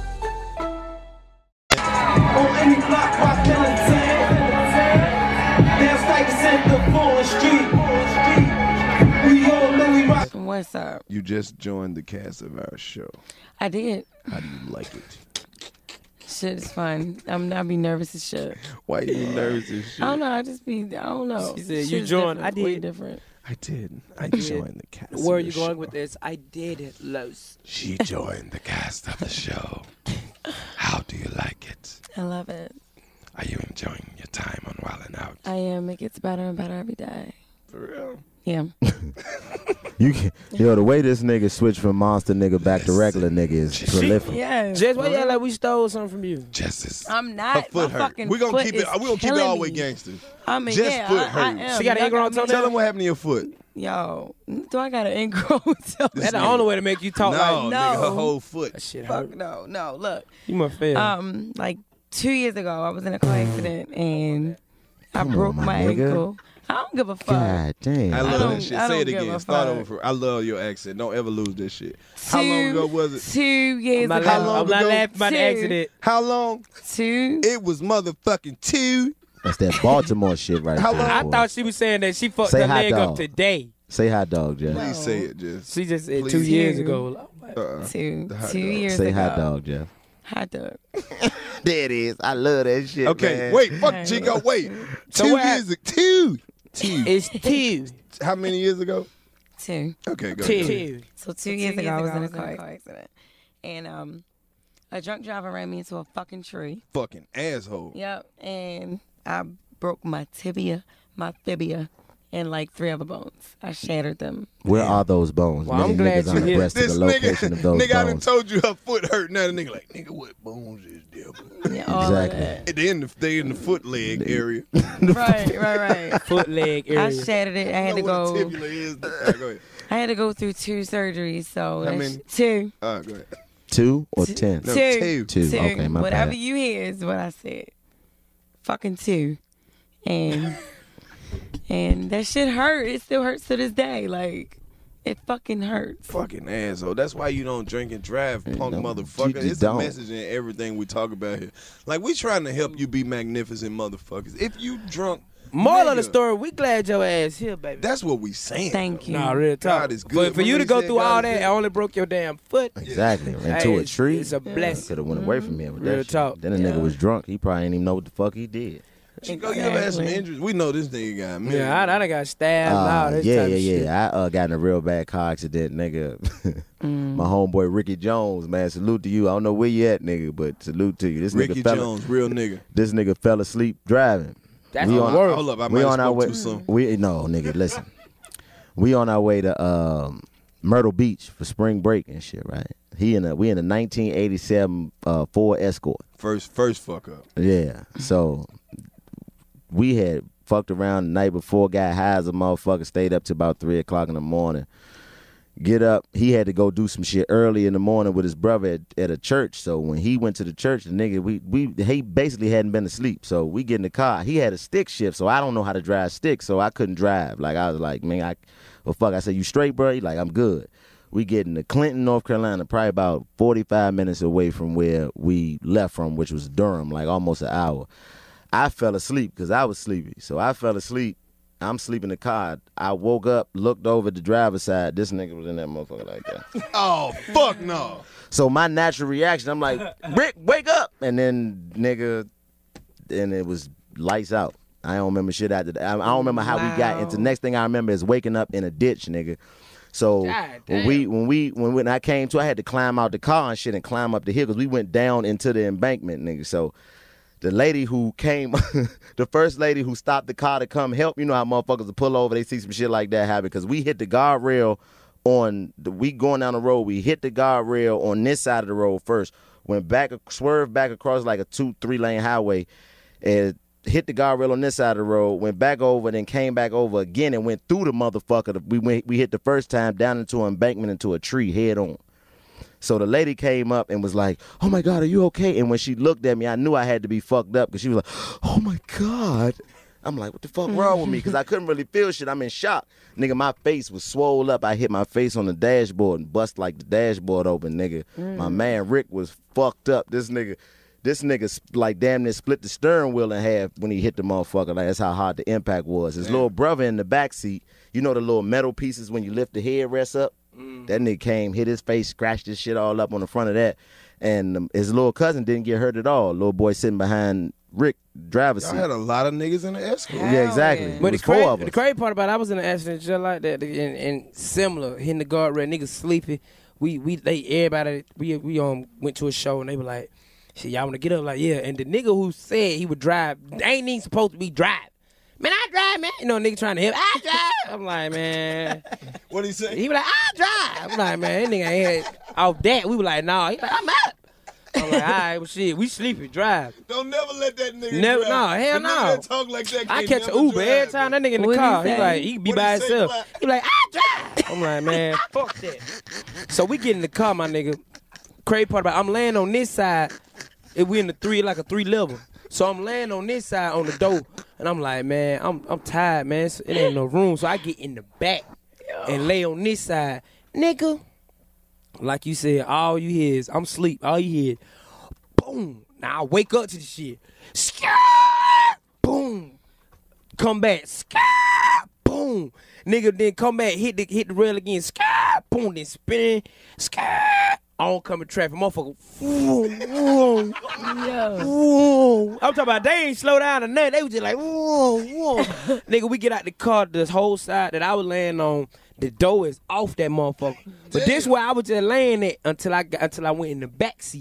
any block, by they'll stay sent the full street. We all know we rock. What's up? You just joined the cast of our show. I did. How do you like it? Shit is fun. I'm not be nervous as shit. Why you be nervous as shit? I don't know. I just be. I don't know. She said you Shit's joined. different, I way did. different. I did. I, I did. joined the cast. Where are of you the going show. with this? I did it, Los. She joined the cast of the show. How do you like it? I love it. Are you enjoying your time on Wildin' Out? I am. It gets better and better every day. For real? Yeah. You can, yo, the way this nigga switched from monster nigga back to regular nigga is prolific. Yeah. Jess, why you act like we stole something from you? Justice. I'm not. foot My hurt. fucking We're gonna foot keep it. is We're gonna keep it killing all the way me. gangster. I mean, Just yeah, foot I, hurt. I am. She got an Y'all ingrown me- toenail? Tell them what happened to your foot. Yo, do I got an ingrown toe? That's the only way to make you talk no, like No. nigga, her whole foot. that shit Fuck hurt. no, no. Look, You must fail. um, like two years ago, I was in a car accident and I Come on, broke my my nigga. ankle. I don't give a fuck. God damn. I I love don't- that shit. I Say don't it give again. a Start fuck. over. For, I love your accent. Don't ever lose this shit. Two, How long ago was it? Two years I'm not ago. How laughing- long I'm not ago? laughing about the Two. accident. How long? Two. It was motherfucking two. That's that Baltimore shit right How there. long- I boy. thought she was saying that she fucked Say her hot leg dog. up today. Say hot dog, Jeff. Please say it, just. She just said Please. two years Two. ago. Uh-uh. Two. The hot Two dog. years Say ago. hot dog, Jeff. Hot dog. There it is. I love that shit. Okay, man. wait. Fuck Chico. Wait. So two what years ago. Two. Two. It's two. How many years ago? Two. Okay, go ahead. Two. So two years ago, I was in a car accident, and um, a drunk driver ran me into a fucking tree. Fucking asshole. Yep, and I broke my tibia, my fibia, and like three other bones. I shattered them. Where are those bones? Well, I'm Many glad niggas you on the hit breast of This the location nigga, of those nigga, I done bones. told you her foot hurt. Now the nigga like, nigga, what bones is there? Yeah, all of Exactly. that. They in the they in the foot leg area. Right, right, right. Foot leg area. I shattered it. I had to You know what a go. tibula is? All right, go ahead. I had to go through two surgeries. So How that's many? two. All right, go ahead. Two or ten? No, Two. two. Two. Okay, my Whatever bad. you hear is what I said. Fucking two. And and that shit hurt. It still hurts to this day. Like, it fucking hurts. Fucking asshole. That's why you don't drink and drive, punk no, motherfucker. you just It's a don't. message in everything we talk about here. Like, we trying to help you be magnificent motherfuckers. If you drunk, Moral of the nigga, story, we glad your ass here, baby. that's what we saying. Thank you. Nah, real talk. God is good. For, for you to Remember go he said through God all is that, good? I only broke your damn foot. Exactly. Into Hey, a it's- tree. It's a blessing. Could have went away from me with Real that shit. talk. Then the nigga was drunk. He probably didn't even know what the fuck he did. Chico, you ever had some injuries? We know this nigga got me. Yeah, I, I done got stabbed and all Uh, this yeah, type yeah, of shit. yeah. I uh, got in a real bad car accident, nigga. Mm. My homeboy Ricky Jones, man. Salute to you. I don't know where you at, nigga, but salute to you. This Ricky nigga fell, Jones, real nigga. This nigga fell asleep driving. That's we the on, worst. Hold up, I we might on have our spoke way. too soon. We no, nigga. Listen, we on our way to um, Myrtle Beach for spring break and shit, right? He in a we in a nineteen eighty-seven uh, Ford Escort. First, first fuck up. Yeah. So we had fucked around the night before, got high as a motherfucker, stayed up to about three o'clock in the morning. Get up, he had to go do some shit early in the morning with his brother at, at a church. So when he went to the church, the nigga, we we he basically hadn't been asleep. So we get in the car. He had a stick shift, so I don't know how to drive stick, so I couldn't drive. Like I was like, man, I well fuck. I said, you straight, bro? He like, I'm good. We get into Clinton, North Carolina, probably about forty-five minutes away from where we left from, which was Durham, like almost an hour. I fell asleep because I was sleepy. So I fell asleep. I'm sleeping in the car. I woke up, looked over the driver's side. This nigga was in that motherfucker like that. Oh, fuck no. So my natural reaction, I'm like, Rick, wake up. And then, nigga, and it was lights out. I don't remember shit after that. I I don't remember how we got into. Next thing I remember is waking up in a ditch, nigga. So God when we when we when, when I came to, I had to climb out the car and shit and climb up the hill because we went down into the embankment, nigga. So the lady who came, the first lady who stopped the car to come help, you know how motherfuckers will pull over, they see some shit like that happen, because we hit the guardrail on, the, we going down the road, we hit the guardrail on this side of the road first, went back, swerved back across like a two, three lane highway, and hit the guardrail on this side of the road, went back over, then came back over again and went through the motherfucker. We went, we hit the first time down into an embankment into a tree head on. So the lady came up and was like, oh my God, are you okay? And when she looked at me, I knew I had to be fucked up because she was like, oh my God. I'm like, what the fuck wrong with me? Because I couldn't really feel shit. I'm in shock. Nigga, my face was swole up. I hit my face on the dashboard and bust like the dashboard open, nigga. Mm. My man Rick was fucked up. This nigga, this nigga like damn near split the steering wheel in half when he hit the motherfucker. Like that's how hard the impact was. His little brother in the back seat, you know the little metal pieces when you lift the headrest up? That nigga came, hit his face, scratched his shit all up on the front of that. And um, his little cousin didn't get hurt at all. Little boy sitting behind Rick, driver's Y'all seat. had a lot of niggas in the Escort. Yeah, exactly. It But the was four crazy, of us. the crazy part about it, I was in an accident just like that, and, and similar, hitting the guardrail, niggas sleeping. We we they everybody we we um went to a show and they were like, shit, y'all want to get up? Like, yeah. And the nigga who said he would drive, they ain't even supposed to be driving. Man, I drive, man. You know, nigga trying to help. I drive. I'm like, man. What'd he say? He was like, I drive. I'm like, man, that nigga ain't had off that. We were like, nah. He like, I'm out. I'm like, all right, well, shit, we sleepy, drive. Don't never let that nigga Never, drive. no, hell The no. nigga that talk like that I can't catch an never Uber drive, every time that nigga in the What'd he car. He, say? like, he can be What'd by he say, himself. Black? He like, I drive. I'm like, man, fuck that. So we get in the car, my nigga. Crazy part about it, I'm laying on this side. If we in the three, like a three level. So I'm laying on this side on the door, and I'm like, man, I'm I'm tired, man. So it ain't no room. So I get in the back and lay on this side. Nigga, like you said, all you hear is, I'm asleep. All you hear is, boom. Now I wake up to the shit. Scared! Boom. Come back. Scared! Boom. Nigga then come back, hit the hit the rail again. Scared! Boom. Then spin. Scared! Oncoming traffic. Motherfucker. Vroom, vroom, vroom. I'm talking about they ain't slow down or nothing. They was just like, whoa, whoa. Nigga, we get out the car, this whole side that I was laying on, the door is off that motherfucker. But this where I was just laying it until I got, until I went in the back seat.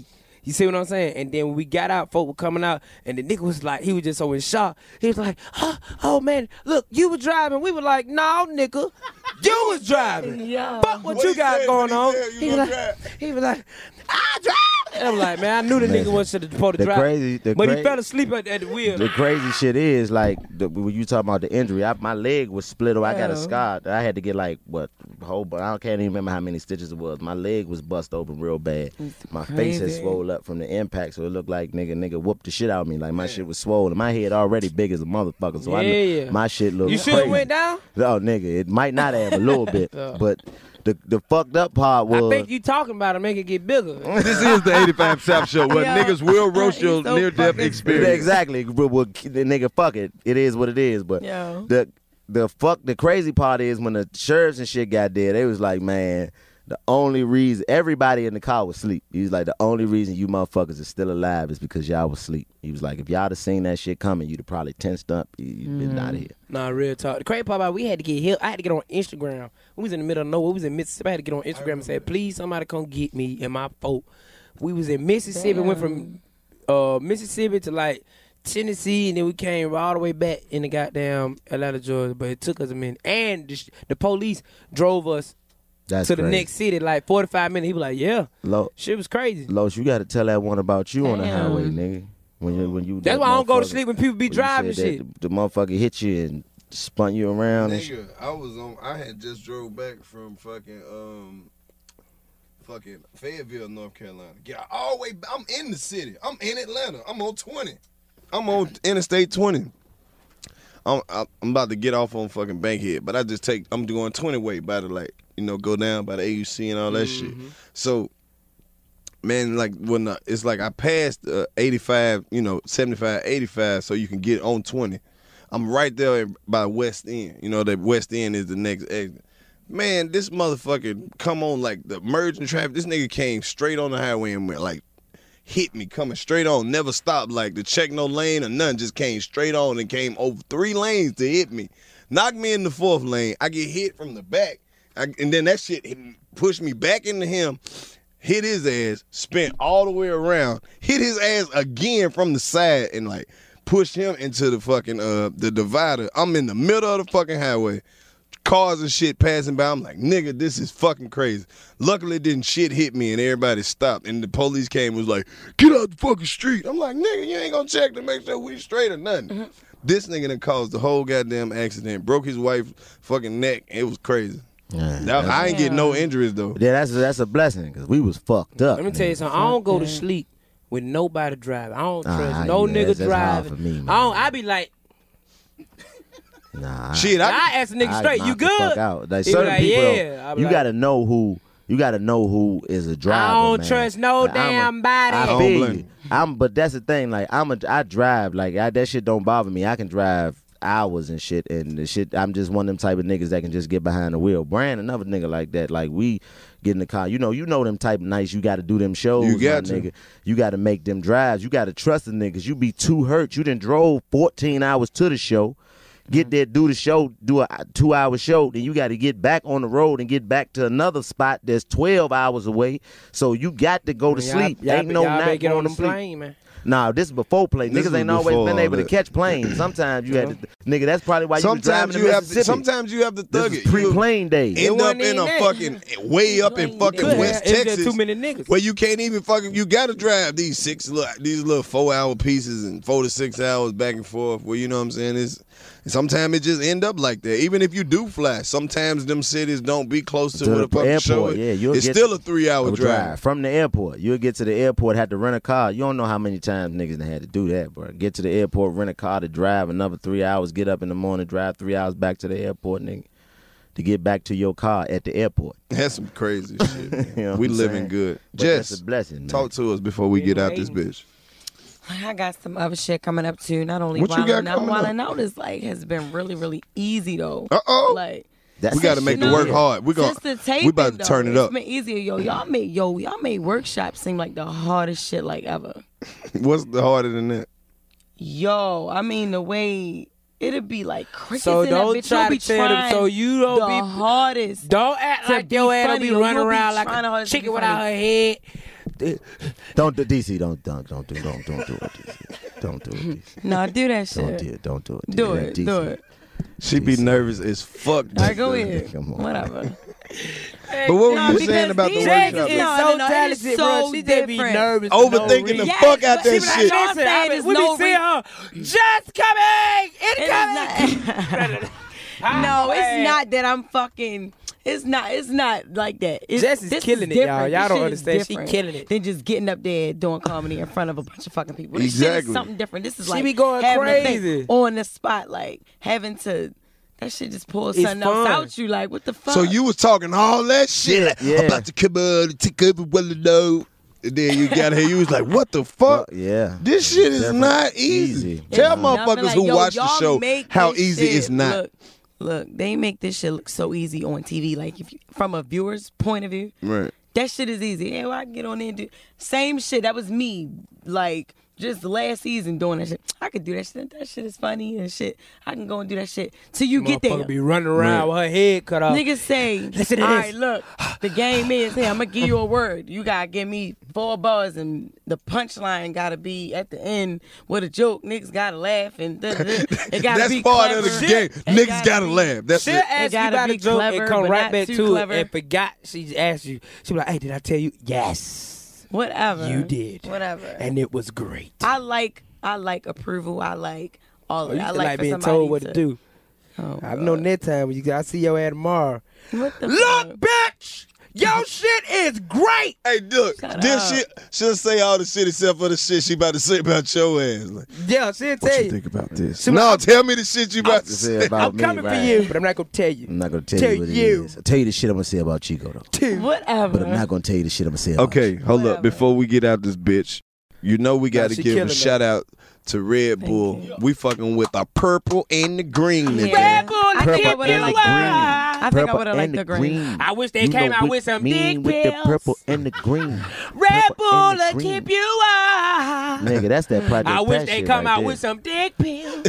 You see what I'm saying? And then when we got out, folk were coming out, and the nigga was like, he was just so in shock. He was like, oh, oh man, look, you were driving. We were like, no, nigga, you was driving. Yeah. Fuck what, What you he got said going when he on. said you He was gonna like, drive? he was like, I drive. And I'm like, man, I knew the Man. nigga wasn't supposed to The drive. crazy- the but he cra- fell asleep at, at the wheel. The crazy shit is like the, when you talk about the injury, I, my leg was split. Or I got a Yeah. scar. I had to get like what whole, but I can't even remember how many stitches it was. My leg was bust open real bad. My face had crazy. swole up from the impact, so it looked like nigga nigga whooped the shit out of me. Like my shit was swollen. My head already big as a motherfucker, so I Yeah, knew yeah. my shit looked. You sure crazy. it went down? No, nigga, it might not have a little bit, Yeah. but the the fucked up part was. I think you talking about it make it get bigger. This is the eighty-five South Show where Yeah. niggas will roast your He's so near-death fucking- experience. Exactly. Well, well, the nigga, fuck it. It is what it is. But Yeah. the the fuck the crazy part is when the sheriffs and shit got there, they was like, man, the only reason everybody in the car was asleep. He was like, the only reason you motherfuckers are still alive is because y'all was asleep. He was like, if y'all have seen that shit coming, you'd have probably tensed up. You'd been out of here. Nah, real talk. The crazy part about it, we had to get help. I had to get on Instagram. We was in the middle of nowhere. We was in Mississippi. I had to get on Instagram and say, please, somebody come get me and my folk. We was in Mississippi. Went from uh, Mississippi to like Tennessee, and then we came all the way back in the goddamn Atlanta, Georgia. But it took us a minute. And the, sh- the police drove us That's to the crazy. next city like forty-five minutes. He was like, yeah. Lo- Shit was crazy. Los, you got to tell that one about you on the Damn. highway, nigga. When you, when you, That's that why I don't go to motherfucker- sleep when people be when you driving said that shit. The, the motherfucker hit you and spun you around and shit. Nigga, I was on. I had just drove back from fucking um, fucking Fayetteville, North Carolina. Yeah, all the way. I'm in the city. I'm in Atlanta. I'm on twenty. I'm on Interstate twenty. I'm I'm about to get off on fucking Bankhead, but I just take. I'm doing twenty way by the like, you know, go down by the A U C and all that shit. So, man, like when I, it's like I passed uh, eighty-five, you know, seventy-five, eighty-five, so you can get on twenty. I'm right there by West End. You know, that West End is the next exit. Man, this motherfucker come on like the merging traffic. This nigga came straight on the highway and went like hit me coming straight on. Never stopped like to check no lane or nothing. Just came straight on and came over three lanes to hit me. Knocked me in the fourth lane. I get hit from the back. I, and then that shit hit, pushed me back into him. Hit his ass. Spent all the way around. Hit his ass again from the side and like pushed him into the fucking uh the divider. I'm in the middle of the fucking highway. Cars and shit passing by. I'm like, nigga, this is fucking crazy. Luckily, didn't shit hit me and everybody stopped. And the police came and was like, get out the fucking street. I'm like, nigga, you ain't gonna check to make sure we straight or nothing. Mm-hmm. This nigga done caused the whole goddamn accident. Broke his wife's fucking neck. It was crazy. Yeah, That- I ain't get no injuries though. Yeah, that's that's a blessing because we was fucked up. Let me tell you something. I don't go to sleep with nobody driving. I don't Nah, trust no yeah, nigga that's- that's hard driving. for me, man. I don't. I be like, Nah, Shit, I, I, ask a nigga I straight, knock you the fuck good? out. Like He be certain like, people, yeah. I be you like, gotta know who. You gotta know who is a driver. I don't man. trust no Like, I'm a- damn body. I I don't feel blame you. you. I'm, but that's the thing. Like I'm a, I drive. Like I, that shit don't bother me. I can drive hours and shit, and the shit. I'm just one of them type of niggas that can just get behind the wheel. Brand another nigga like that. Like we get in the car. You know, you know them type of nights. You got to do them shows. You got my to. nigga. You got to make them drives. You got to trust the niggas. You be too hurt. You done drove fourteen hours to the show. Get there, do the show, do a two-hour show. Then you got to get back on the road and get back to another spot that's twelve hours away. So you got to go to Y'all- sleep. Y'all, Ain't no y'all better not get going on to them sleep. plane, man. Nah, this is before plane. This Niggas was ain't always before been all able to that. catch planes. Sometimes you had to, nigga. That's probably why you was driving sometimes to you have to, Mississippi. sometimes you have to thug this it. is pre-plane days. End up wasn't in a even that. fucking way up in fucking Could West have. It's just Texas too many niggas. where you can't even fucking. You got to drive these six little, these little four hour pieces and four to six hours back and forth. Where you know what I'm saying is. Sometimes it just end up like that. Even if you do fly, sometimes them cities don't be close to, To where the the fucking airport, show is. yeah, you'll it's get still a three hour a drive. from the airport. You'll get to the airport, have to rent a car. You don't know how many times niggas done had to do that, bro. Get to the airport, rent a car to drive another three hours, get up in the morning, drive three hours back to the airport, nigga, to get back to your car at the airport. That's some crazy shit. Man. You know what We I'm living saying? good. But Jess, that's a blessing, man. talk to us before we get out this bitch. I got some other shit coming up too. Not only What you got wilding out, coming up? wilding out is like has been really, really easy though. Uh oh. Like That's We got to that make shit the work easy. hard. We're gonna since the taping, we about to though, turn it up. It's been easier, yo. Y'all made yo, y'all made workshops seem like the hardest shit like ever. What's the harder than that? Yo, I mean the way it'd be like crickets So in don't that bitch. try You'll be to tell them. trying So you don't the be hardest. Don't act to like be your ass don't funny, be or running you'll be around like trying the a hardest to chicken be without funny. her head. Don't do D C. Don't don't don't do don't don't do it. D C. Don't do it. D C. No, do that shit. Don't do it. Don't do it. Do it. D C. Do it. She be nervous as fuck. All right, go ahead. Come on. Whatever. But what were No, you because saying about the these workshop? niggas is No, so no, no, talented, it is bro. so She just be different. nervous. Overthinking the fuck out that Yes, shit. but Listen, I there's mean, we no be seeing her just coming, incoming. No, it's not that I'm fucking. It's not. It's not like that. It's, Jess is this killing is it, y'all. different. Y'all This don't shit is understand. She different killing it. Than just getting up there doing comedy in front of a bunch of fucking people. This Exactly. shit is something different. This is She like be going having to think crazy. on the spot, like having to. That shit just pulls It's something else fun. out you. Like what the fuck? So you was talking all that shit like, Yeah. about to come on and take over well know. And then you got here, you was like, what the fuck? Yeah. This shit is Definitely. not easy. Easy. Tell It's nothing motherfuckers like, who yo, watch the y'all show make how this easy shit it's not. Look, look, they make this shit look so easy on T V. Like if you, from a viewer's point of view, Right. that shit is easy. Yeah, well, I can get on there and do same shit. That was me, like just last season doing that shit. I could do that shit. That shit is funny and shit. I can go and do that shit till you get there. Motherfucker be running around with her head cut off. Niggas say, Listen to all this. right, look, the game is here. I'm gonna give you a word. You gotta give me four bars, and the punchline gotta be at the end with a joke. Niggas gotta laugh, and da, da, da. It gotta That's be part clever. of the game. It Niggas gotta be- laugh. That's She'll it. ask you gotta about be a joke clever, and come but right not back too to clever. it and forgot she asked you. She be like, hey, did I tell you? Yes. Whatever. You did. Whatever. And it was great. I like, I like approval. I like all Oh, of you that. I feel like, like for being somebody told what to to do. Oh, I've known that time when you I see your ass tomorrow. What the Look, fuck? bitch, your shit is great. Hey, look, Shut then up. she, she'll say all the shit except for the shit she about to say about your ass. Like, Yeah, she'll what tell you you. think about this? She be No, like, tell me the shit you about to Say say. about I'm me, coming for right. you, but I'm not gonna tell you. I'm not gonna tell, Tell you what it you. is. I'll tell you the shit I'm gonna say about Chico though. Whatever. But I'm not gonna tell you the shit I'm gonna say about Okay, you. hold Whatever. up. Before we get out this bitch, you know we got to she give killing a me. shout out to Red Bull. We fucking with the purple and the green. nigga. Yeah. Red Bull, I think I keep would have you liked alive. the green. I think I Purple would have liked and the green. I wish they You came know out what with some mean dick with pills. the purple and the green. Red Purple Bull and the to green. keep you alive. Nigga, that's that Project I wish Pat they shit come right out there. with some dick pills.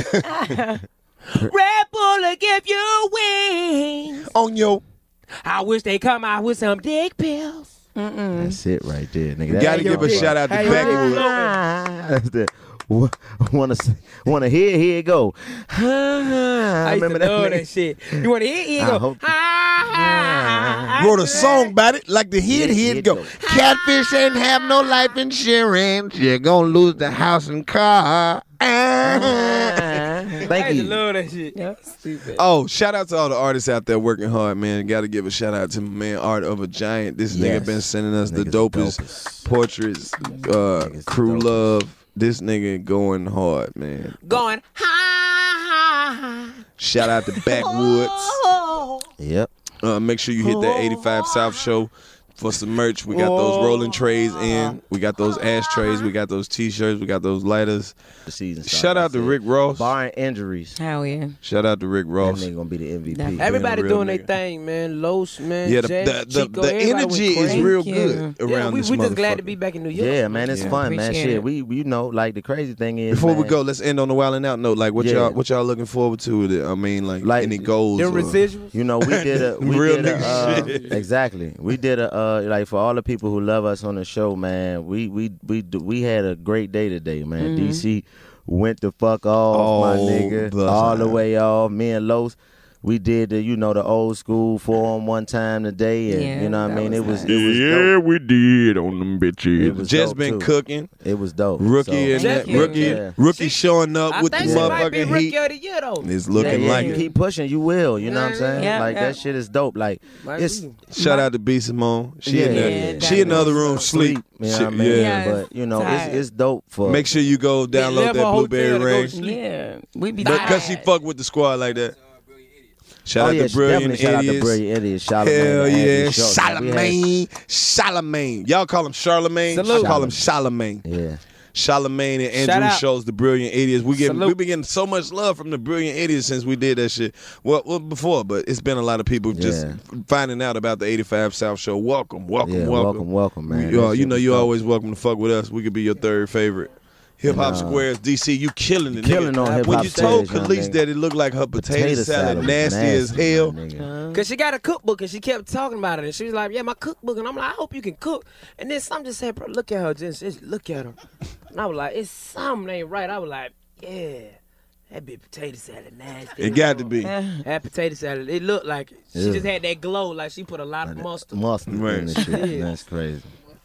Red Bull to give you wings. On your, I wish they come out with some dick pills. That's it right there, nigga. you That got to ain't give a no- shout out to Hey, Backwood. That's the want to want to hear here it go. I I used remember to love that. that shit. You want to hear? Here I you go. hope- Ah, Wrote a song about it, like the hit, Yeah, hit hit go. go. Catfish ain't have no life insurance. You're gonna lose the house and car. Thank I used to you. love that shit. Yeah, stupid. Oh, shout out to all the artists out there working hard, man. Got to give a shout out to my man Art of a Giant. This Yes. nigga been sending us the Niggas dopest, dopest. portraits. Uh, Niggas Crew dopest. Love. This nigga going hard, man. Going ha. Shout out to Backwoods. Yep. Uh, make sure you hit that eighty-five South show for some merch. We got those rolling trays in. We got those ashtrays. We got those T-shirts. We got those lighters. The season started, Shout out to that's it. Rick Ross. Barring injuries. Hell yeah. Shout out to Rick That Ross. nigga gonna be the M V P. Definitely. Everybody Being a real doing their nigga. thing, man. Los, man. Yeah, the, Jazz, the, the, Chico, the everybody went energy is crazy. real Thank good you. around Yeah, we, this we just glad to motherfucker. be back in New York. Yeah, man, it's Yeah. fun, man. Appreciate Shit, it. we, we you know, like the crazy thing is, Before we man, go, let's end on the Wild and Out note. Like, what Yeah. y'all what y'all looking forward to with it? I mean, like, Like, any goals? Them or- residuals. You know, we did a we Real did a, nigga uh, shit. exactly. We did a uh, like for all the people who love us on the show, man. We we we do- we had a great day today, man. Mm-hmm. D C went the fuck off, my Oh, nigga, the- all the way off. Me and Los, we did the you know the old school four on one time today, and Yeah, you know what I that mean. was It was nice. it was Yeah, dope. we did on them It bitches. was Just dope, been too. cooking. It was dope. Rookie So- and that Thank you. rookie, Yeah. rookie showing up I with the think she might be motherfucking rookie heat. of the year, though. It's looking Yeah, like yeah. it. Keep pushing, you will. You know what I'm saying? Yeah, like yeah. that shit is dope. Like Might it's be. Shout out to B Simone. She in Yeah, the, yeah, she in the other room sleep. sleep. You know She- what I mean? yeah. Yeah. But you know, Tired. it's it's dope for. Make sure you go download left that her Blueberry hotel to go Rain. to sleep. Yeah. We be Because she tired. fuck with the squad like that. Shout oh, out yeah, to Brilliant definitely shout out to Idiots. Brilliant Idiots. Charlamagne Hell and Andrew yeah, Schultz. Man, we had- Charlemagne, Charlemagne. Y'all call him Charlemagne. Salute. I call him Charlemagne. Yeah. Charlemagne and Shout Andrew out. Schultz, the Brilliant Idiots. We get Salute. we been getting so much love from the Brilliant Idiots since we did that shit. Well, well before, but it's been a lot of people just Yeah. finding out about the eighty-five South Show. Welcome, welcome, Yeah, welcome, welcome, welcome, man. You, That uh, you shit know, was you're dope. always welcome to fuck with us. We could be your third favorite. Hip Hop And, uh, Squares, D C, you killing it, killing nigga. on Hip When Hop you told Squares, young Khalees nigga. that it looked like her potato, Potato salad, salad was nasty, as nasty, hell. my nigga. Uh-huh. Cause she got a cookbook and she kept talking about it. And she was like, "Yeah, my cookbook." And I'm like, "I hope you can cook." And then some just said, "Bro, look at her, just, just look at her." And I was like, "It's something ain't right." I was like, "Yeah, that bitch potato salad nasty." It got to be. That potato salad, it looked like it. She Yeah. just had that glow, like she put a lot of mustard. Mustard Right. in the shit. Yeah. That's crazy.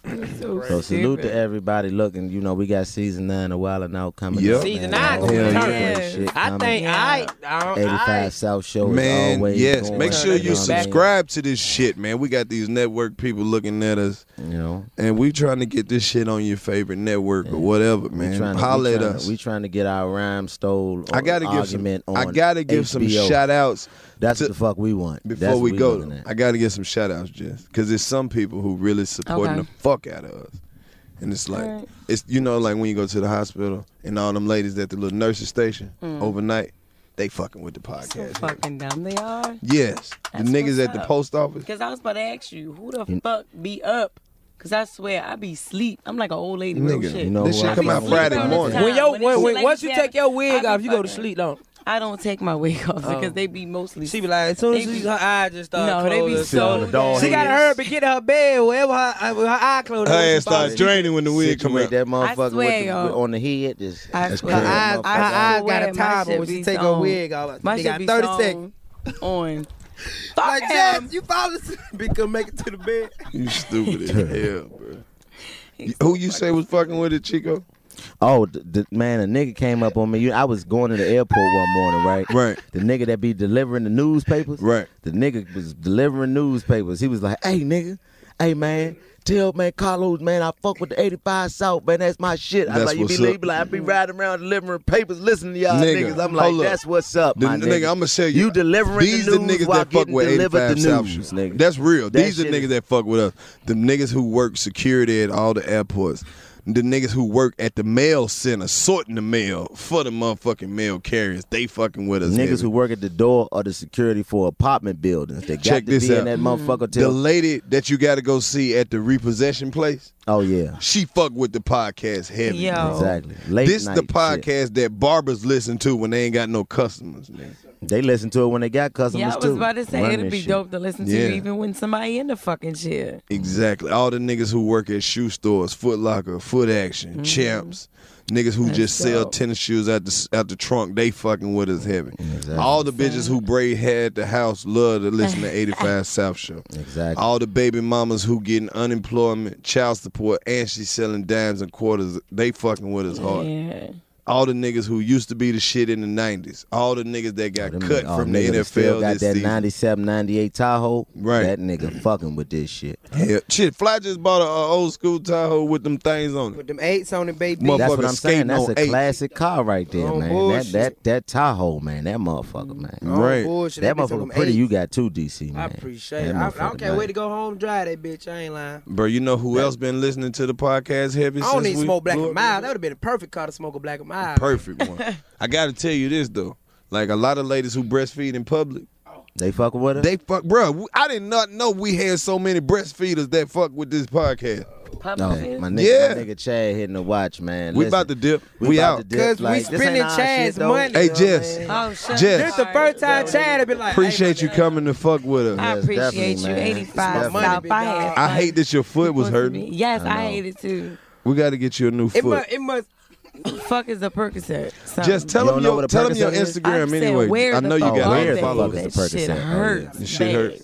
So, So salute to everybody looking. You know, we got season nine of Wild and Out coming Yep. up. Season man. nine All gonna be kinds of turning. great shit I coming. think I, I, eighty-five I South Show is Man, always yes. going. Make sure you know what I mean? subscribe to this shit, man. We got these network people looking at us. You know, and we trying to get this shit on your favorite network or whatever, man. We trying to, Holla we at trying, us. We trying to get our rhyme stole. I gotta give some. argument on I gotta give some H B O. shout outs. That's what the fuck we want. Before That's we what go, looking at. I gotta get some shout outs, just because there's some people who really supporting Okay. the fuck out of us. And it's like, Alright. it's you know, like when you go to the hospital and all them ladies at the little nurses station Mm. overnight, they fucking with the So podcast. fucking dumb they are. Yes, That's the niggas what's at the up. post office. Because I was about to ask you, who the You- fuck be up? Because I swear, I be sleep. I'm like an old lady, real Nigga, shit. You know this who shit I come be out sleeping Friday on this morning. time. When yo, When when, it's when, like once you that, take your wig I be off, you go to fucking- sleep, don't? I don't take my wig off Oh. because they be mostly. She be like, as soon as They she, be- her eyes just start No, they be closing. so on the dog She got to head. hurry up and get to her bed, wherever her, with her eye closed. Her when she ass fall start asleep. draining when the wig come Situate out. that motherfucker swear, with the, yo. with, on the head. Just, I that's swear. Her crazy. eyes, her Motherfucker. eyes got swear, a my timer shit when she be take her on. wig off. My They shit got be thirty song seconds. on. Like, Fuck Jazz, him. you fall asleep. Because make it to the bed. You stupid as hell, bro. You- Who you say was fucking with it, Chico? Oh, the, the, man, a nigga came up on me. You, I was going to the airport one morning, right? Right. The nigga that be delivering the newspapers. Right. The nigga was delivering newspapers. He was like, "Hey, nigga, hey, man, tell man Carlos, man, I fuck with the eighty-five South, man. That's my shit." I was That's like, you be, what's up. he be like, I be riding around delivering papers, listening to y'all Nigga, niggas. I'm like, hold up. that's what's up, The, my nigga, nigga. I'm gonna tell you, You delivering these the the news niggas while that fuck getting with delivered eighty-five the South news, Show. nigga. That's real. That These the shit niggas is- that fuck with us. The niggas who work security at all the airports. The niggas who work at the mail center sorting the mail for the motherfucking mail carriers. They fucking with us. Niggas heavy. who work at the door of the security for apartment buildings. They got Check to this be out. in that motherfucker The till. lady that you got to go see at the repossession place, Oh yeah, she fuck with the podcast heavy. Yo. exactly. Late This night the shit. podcast that barbers listen to when they ain't got no customers. Nigga. They listen to it when they got customers Yeah, I was too. about to say Running it'd this be shit. dope to listen to Yeah. even when somebody in the fucking chair. Exactly. All the niggas who work at shoe stores, Foot Locker, Foot Action, Champs, niggas who Let's just sell go. tennis shoes out the out the trunk, they fucking with us heavy. Exactly. All the bitches who braid hair at the house love to listen to eighty-five South Show. Exactly. All the baby mamas who getting unemployment, child support, and she's selling dimes and quarters, they fucking with us hard. Yeah. All the niggas who used to be the shit in the nineties. All the niggas that got Them cut nigga- oh, from the nigga N that F L still got this that season. ninety-seven, ninety-eight Tahoe. Right. That nigga fucking with this shit. Hell, shit, Fly just bought a, a old school Tahoe with them things on it. With them eights on it, baby. Motherfucker That's what I'm saying. skating That's on a eight. classic car right there, Oh, man. bullshit. That that that Tahoe, man. That motherfucker, man. Oh, Right. bullshit. That bitch on them motherfucker pretty. eights. You got too, D C, man. I appreciate That it. I, I motherfucker don't can't nice. wait to go home and drive that bitch. I ain't lying. Bro, you know who else been listening to the podcast heavy I don't since need we smoke black blew and up? mild. That would have been a perfect car to smoke a black and mild. Perfect one. I got to tell you this though, like a lot of ladies who breastfeed in public, They fucking with us. they fuck, bro. I did not know we had so many breastfeeders that fuck with this podcast. Pop No, shit. my nigga, Yeah. my nigga Chad hitting the watch, man. We Listen, about to dip. We, about out. to dip. Cause we Like, this ain't spending our Chad's shit, though. money. Hey, you know Jess. what I mean? Oh, shut Jess. up. This the first time Chad have been like, Appreciate hey, you coming to fuck with us. I Yes, appreciate definitely, you. man. eighty-five It's my South. money, big I had dog. I fun. hate that your foot was Supposed to hurting. be- Yes, I I, know. hate it too. We got to get you a new It foot. must, it must. Fuck is a Percocet? Something. Just tell You them don't know your what a tell them your Percocet is? Instagram I'm saying, anyway. where I the know you fuck got Oh, are where it. the they? fuck is That the shit Percocet? Oh, yeah. hurts. This shit bad. hurt.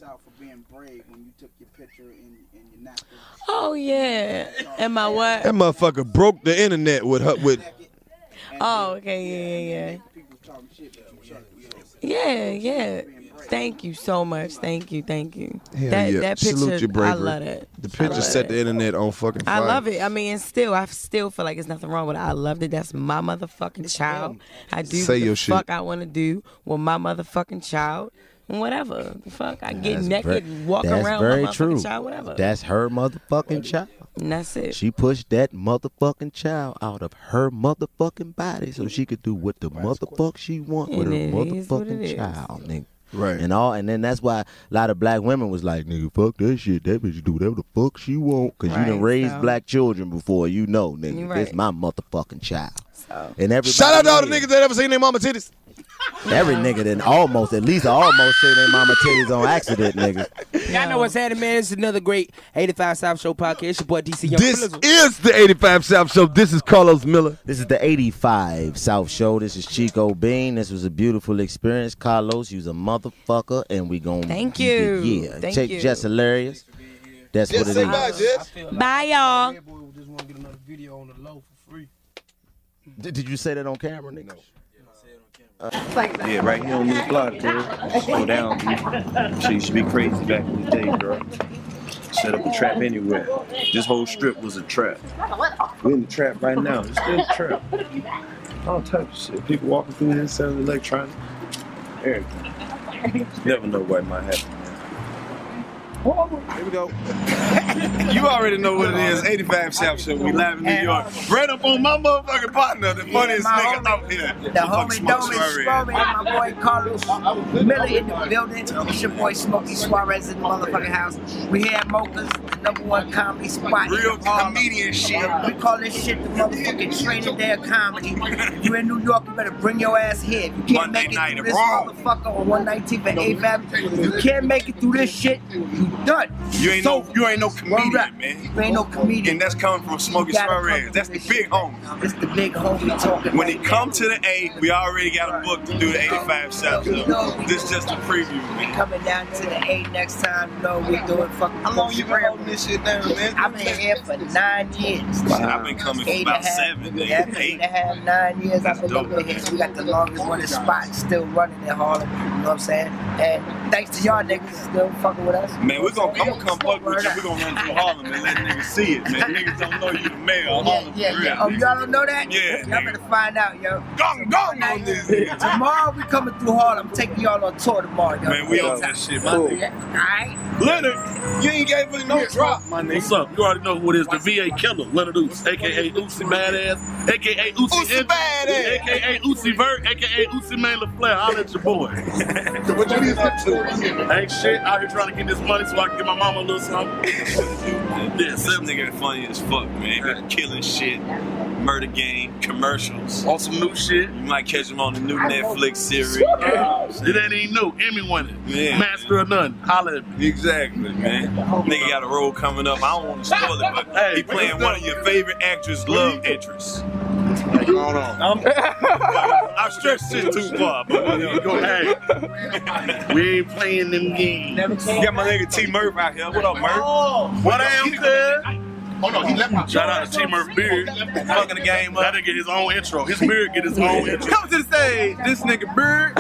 Oh yeah. Am I what? That motherfucker broke the internet with her with. Oh, okay, yeah, yeah, yeah. Yeah, yeah. Thank you so much. Thank you, thank you. Hell that yeah. that Salute picture, your bravery. I love it. The I picture love set it. the internet on fucking I fire. love it. I mean, and still, I still feel like there's nothing wrong with it. I loved it. That's my motherfucking child. I do Say what your the shit. fuck I want to do with my motherfucking child. Whatever. The fuck. I get That's naked, ver- walk that's around very my motherfucking true. child, whatever. That's her motherfucking child. and that's it. She pushed that motherfucking child out of her motherfucking body so she could do what the motherfuck she want with And her it is what it motherfucking is. child, nigga. Right. And all, and then that's why a lot of black women was like, nigga, fuck that shit. That bitch do whatever the fuck she want. Because Right, you done raised so- black children before. You know, nigga. You This right. my motherfucking child. So. And everybody Shout out to all the here. niggas that ever seen their mama titties. Every nigga then almost, at least almost say their mama titties on accident, nigga. Y'all know what's happening, man. It's another great eighty-five South Show podcast. It's your boy D C Young This Blizzard. is the eighty-five South Show. This is Carlos Miller. This is the eighty-five South Show. This is Chico Bean. This was a beautiful experience. Carlos, you's a motherfucker, and we gonna Thank keep you. it- Yeah, Thank take you. Jess hilarious. That's Jess, what it say is. bye, Jess. Bye, y'all. Did, did you say that on camera, nigga? Yeah, right here on this block, bro. Go down, B. Shit used to be crazy back in the day, bro. Set up a trap anywhere. This whole strip was a trap. We're in the trap right now. It's still a trap. All types of shit. People walking through here selling electronics. Everything. Never know what might happen. Here we go. You already know what it is. eighty-five South Show. We live in New York. Right up on my motherfucking partner, the funniest my nigga homie. out here. The homie Domi Suarez, my boy Carlos Miller in the building. It's your boy Smokey Suarez in the motherfucking house. We here at Mocha's, the number one comedy spot. Real Harlem. comedian shit. We call this shit the motherfucking training day of comedy. If you in New York, you better bring your ass here. If you can't Monday make it night, through this raw. motherfucker on one nineteenth and eighth Avenue, if you can't make it through this shit, you done. You ain't no, you ain't no comedian, man. You ain't no comedian. And that's coming from Smokey You gotta Suarez. come That's the big homie. It's the big homie talking. When he right come to the A, we already got a book to do the eighty-five South Show. This is just a preview, man. Coming down to the A next time, you know, we're doing fucking. How long you been holding this shit down, man? I've been here for nine years. I've been coming for Eight about and a half- seven, yeah, nigga. eight and a half, nine years I've been living here. So we got the longest running spot still running in Harlem. You know what I'm saying? And thanks to y'all niggas still fucking with us. Man, we're gonna, I'm gonna come fuck with you. We're gonna run through Harlem and let niggas see it, man. Niggas don't know you the mayor of Harlem Yeah, for real. yeah. Oh, y'all don't know that? Yeah, Y'all better find out, yo. Gong, gong on this. Tomorrow we coming through Harlem. I'm taking y'all on tour tomorrow, yo. Man, we on that shit, my Cool. nigga. Alright? Leonard, you ain't gave us no drop, my nigga. What's up? You already know who it is. The V A killer, Leonard Oos, a k a. Uzi Badass, a k a. Uzi, Uzi Badass. a k a. Uzi Vert, a k a. Uzi Man LaFleur. Holla at your boy. What you been up to? Ain't shit. Out here trying to get this money so I can give my mama a little something. This nigga funny as fuck, man. Been killing shit, murder game, commercials. On some new shit. You might catch him on the new Netflix series. It ain't even new. Emmy winning. Yeah. Master of none. Holla at me. Exactly, man. Nigga got a role coming up. I don't want to spoil it, but Hey, he playing one of your favorite actors' love interests. What's going on? I'm, I stretched shit too far, but whatever. Go ahead. Hey, we ain't playing them games. Got my nigga T Murph out here. What up, Murph? What am there? Oh no, he left my Shout out to T Murph Beard. Fucking the game up. That nigga get his own intro. His beard get his own intro. Come to the stage, this nigga Bird.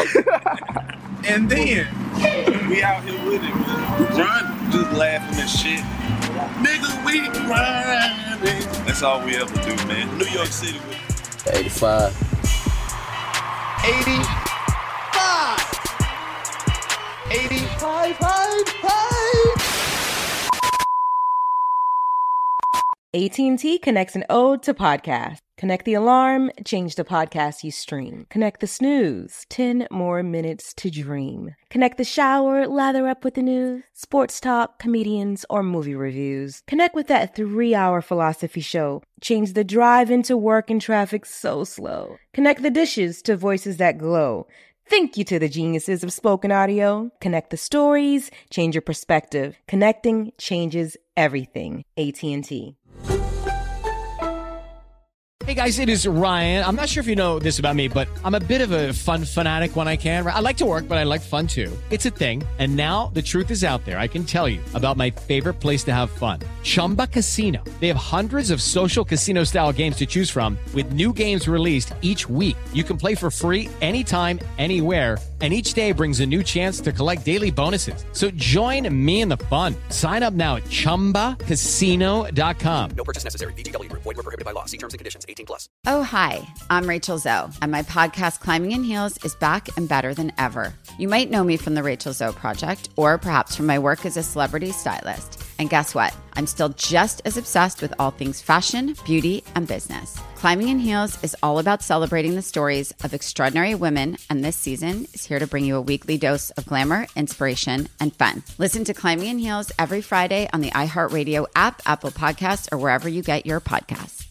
And then we out here with it, man. Run. Just laughing and shit. Nigga, we grinding. That's all we ever do, man. New York City with eighty-five. eighty-five. eighty-five, five, five. A T and T connects an ode to podcast. Connect the alarm, change the podcast you stream. Connect the snooze, ten more minutes to dream. Connect the shower, lather up with the news, sports talk, comedians, or movie reviews. Connect with that three-hour philosophy show. Change the drive into work and traffic so slow. Connect the dishes to voices that glow. Thank you to the geniuses of spoken audio. Connect the stories, change your perspective. Connecting changes everything. A T and T. Hey guys, it is Ryan. I'm not sure if you know this about me, but I'm a bit of a fun fanatic when I can. I like to work, but I like fun too. It's a thing. And now the truth is out there. I can tell you about my favorite place to have fun. Chumba Casino. They have hundreds of social casino style games to choose from with new games released each week. You can play for free anytime, anywhere. And each day brings a new chance to collect daily bonuses. So join me in the fun. Sign up now at chumba casino dot com. No purchase necessary. V G W. Void where prohibited by law. See terms and conditions. eighteen plus. Oh, hi. I'm Rachel Zoe, and my podcast, Climbing in Heels, is back and better than ever. You might know me from the Rachel Zoe Project, or perhaps from my work as a celebrity stylist. And guess what? I'm still just as obsessed with all things fashion, beauty, and business. Climbing in Heels is all about celebrating the stories of extraordinary women, and this season is here to bring you a weekly dose of glamour, inspiration, and fun. Listen to Climbing in Heels every Friday on the iHeartRadio app, Apple Podcasts, or wherever you get your podcasts.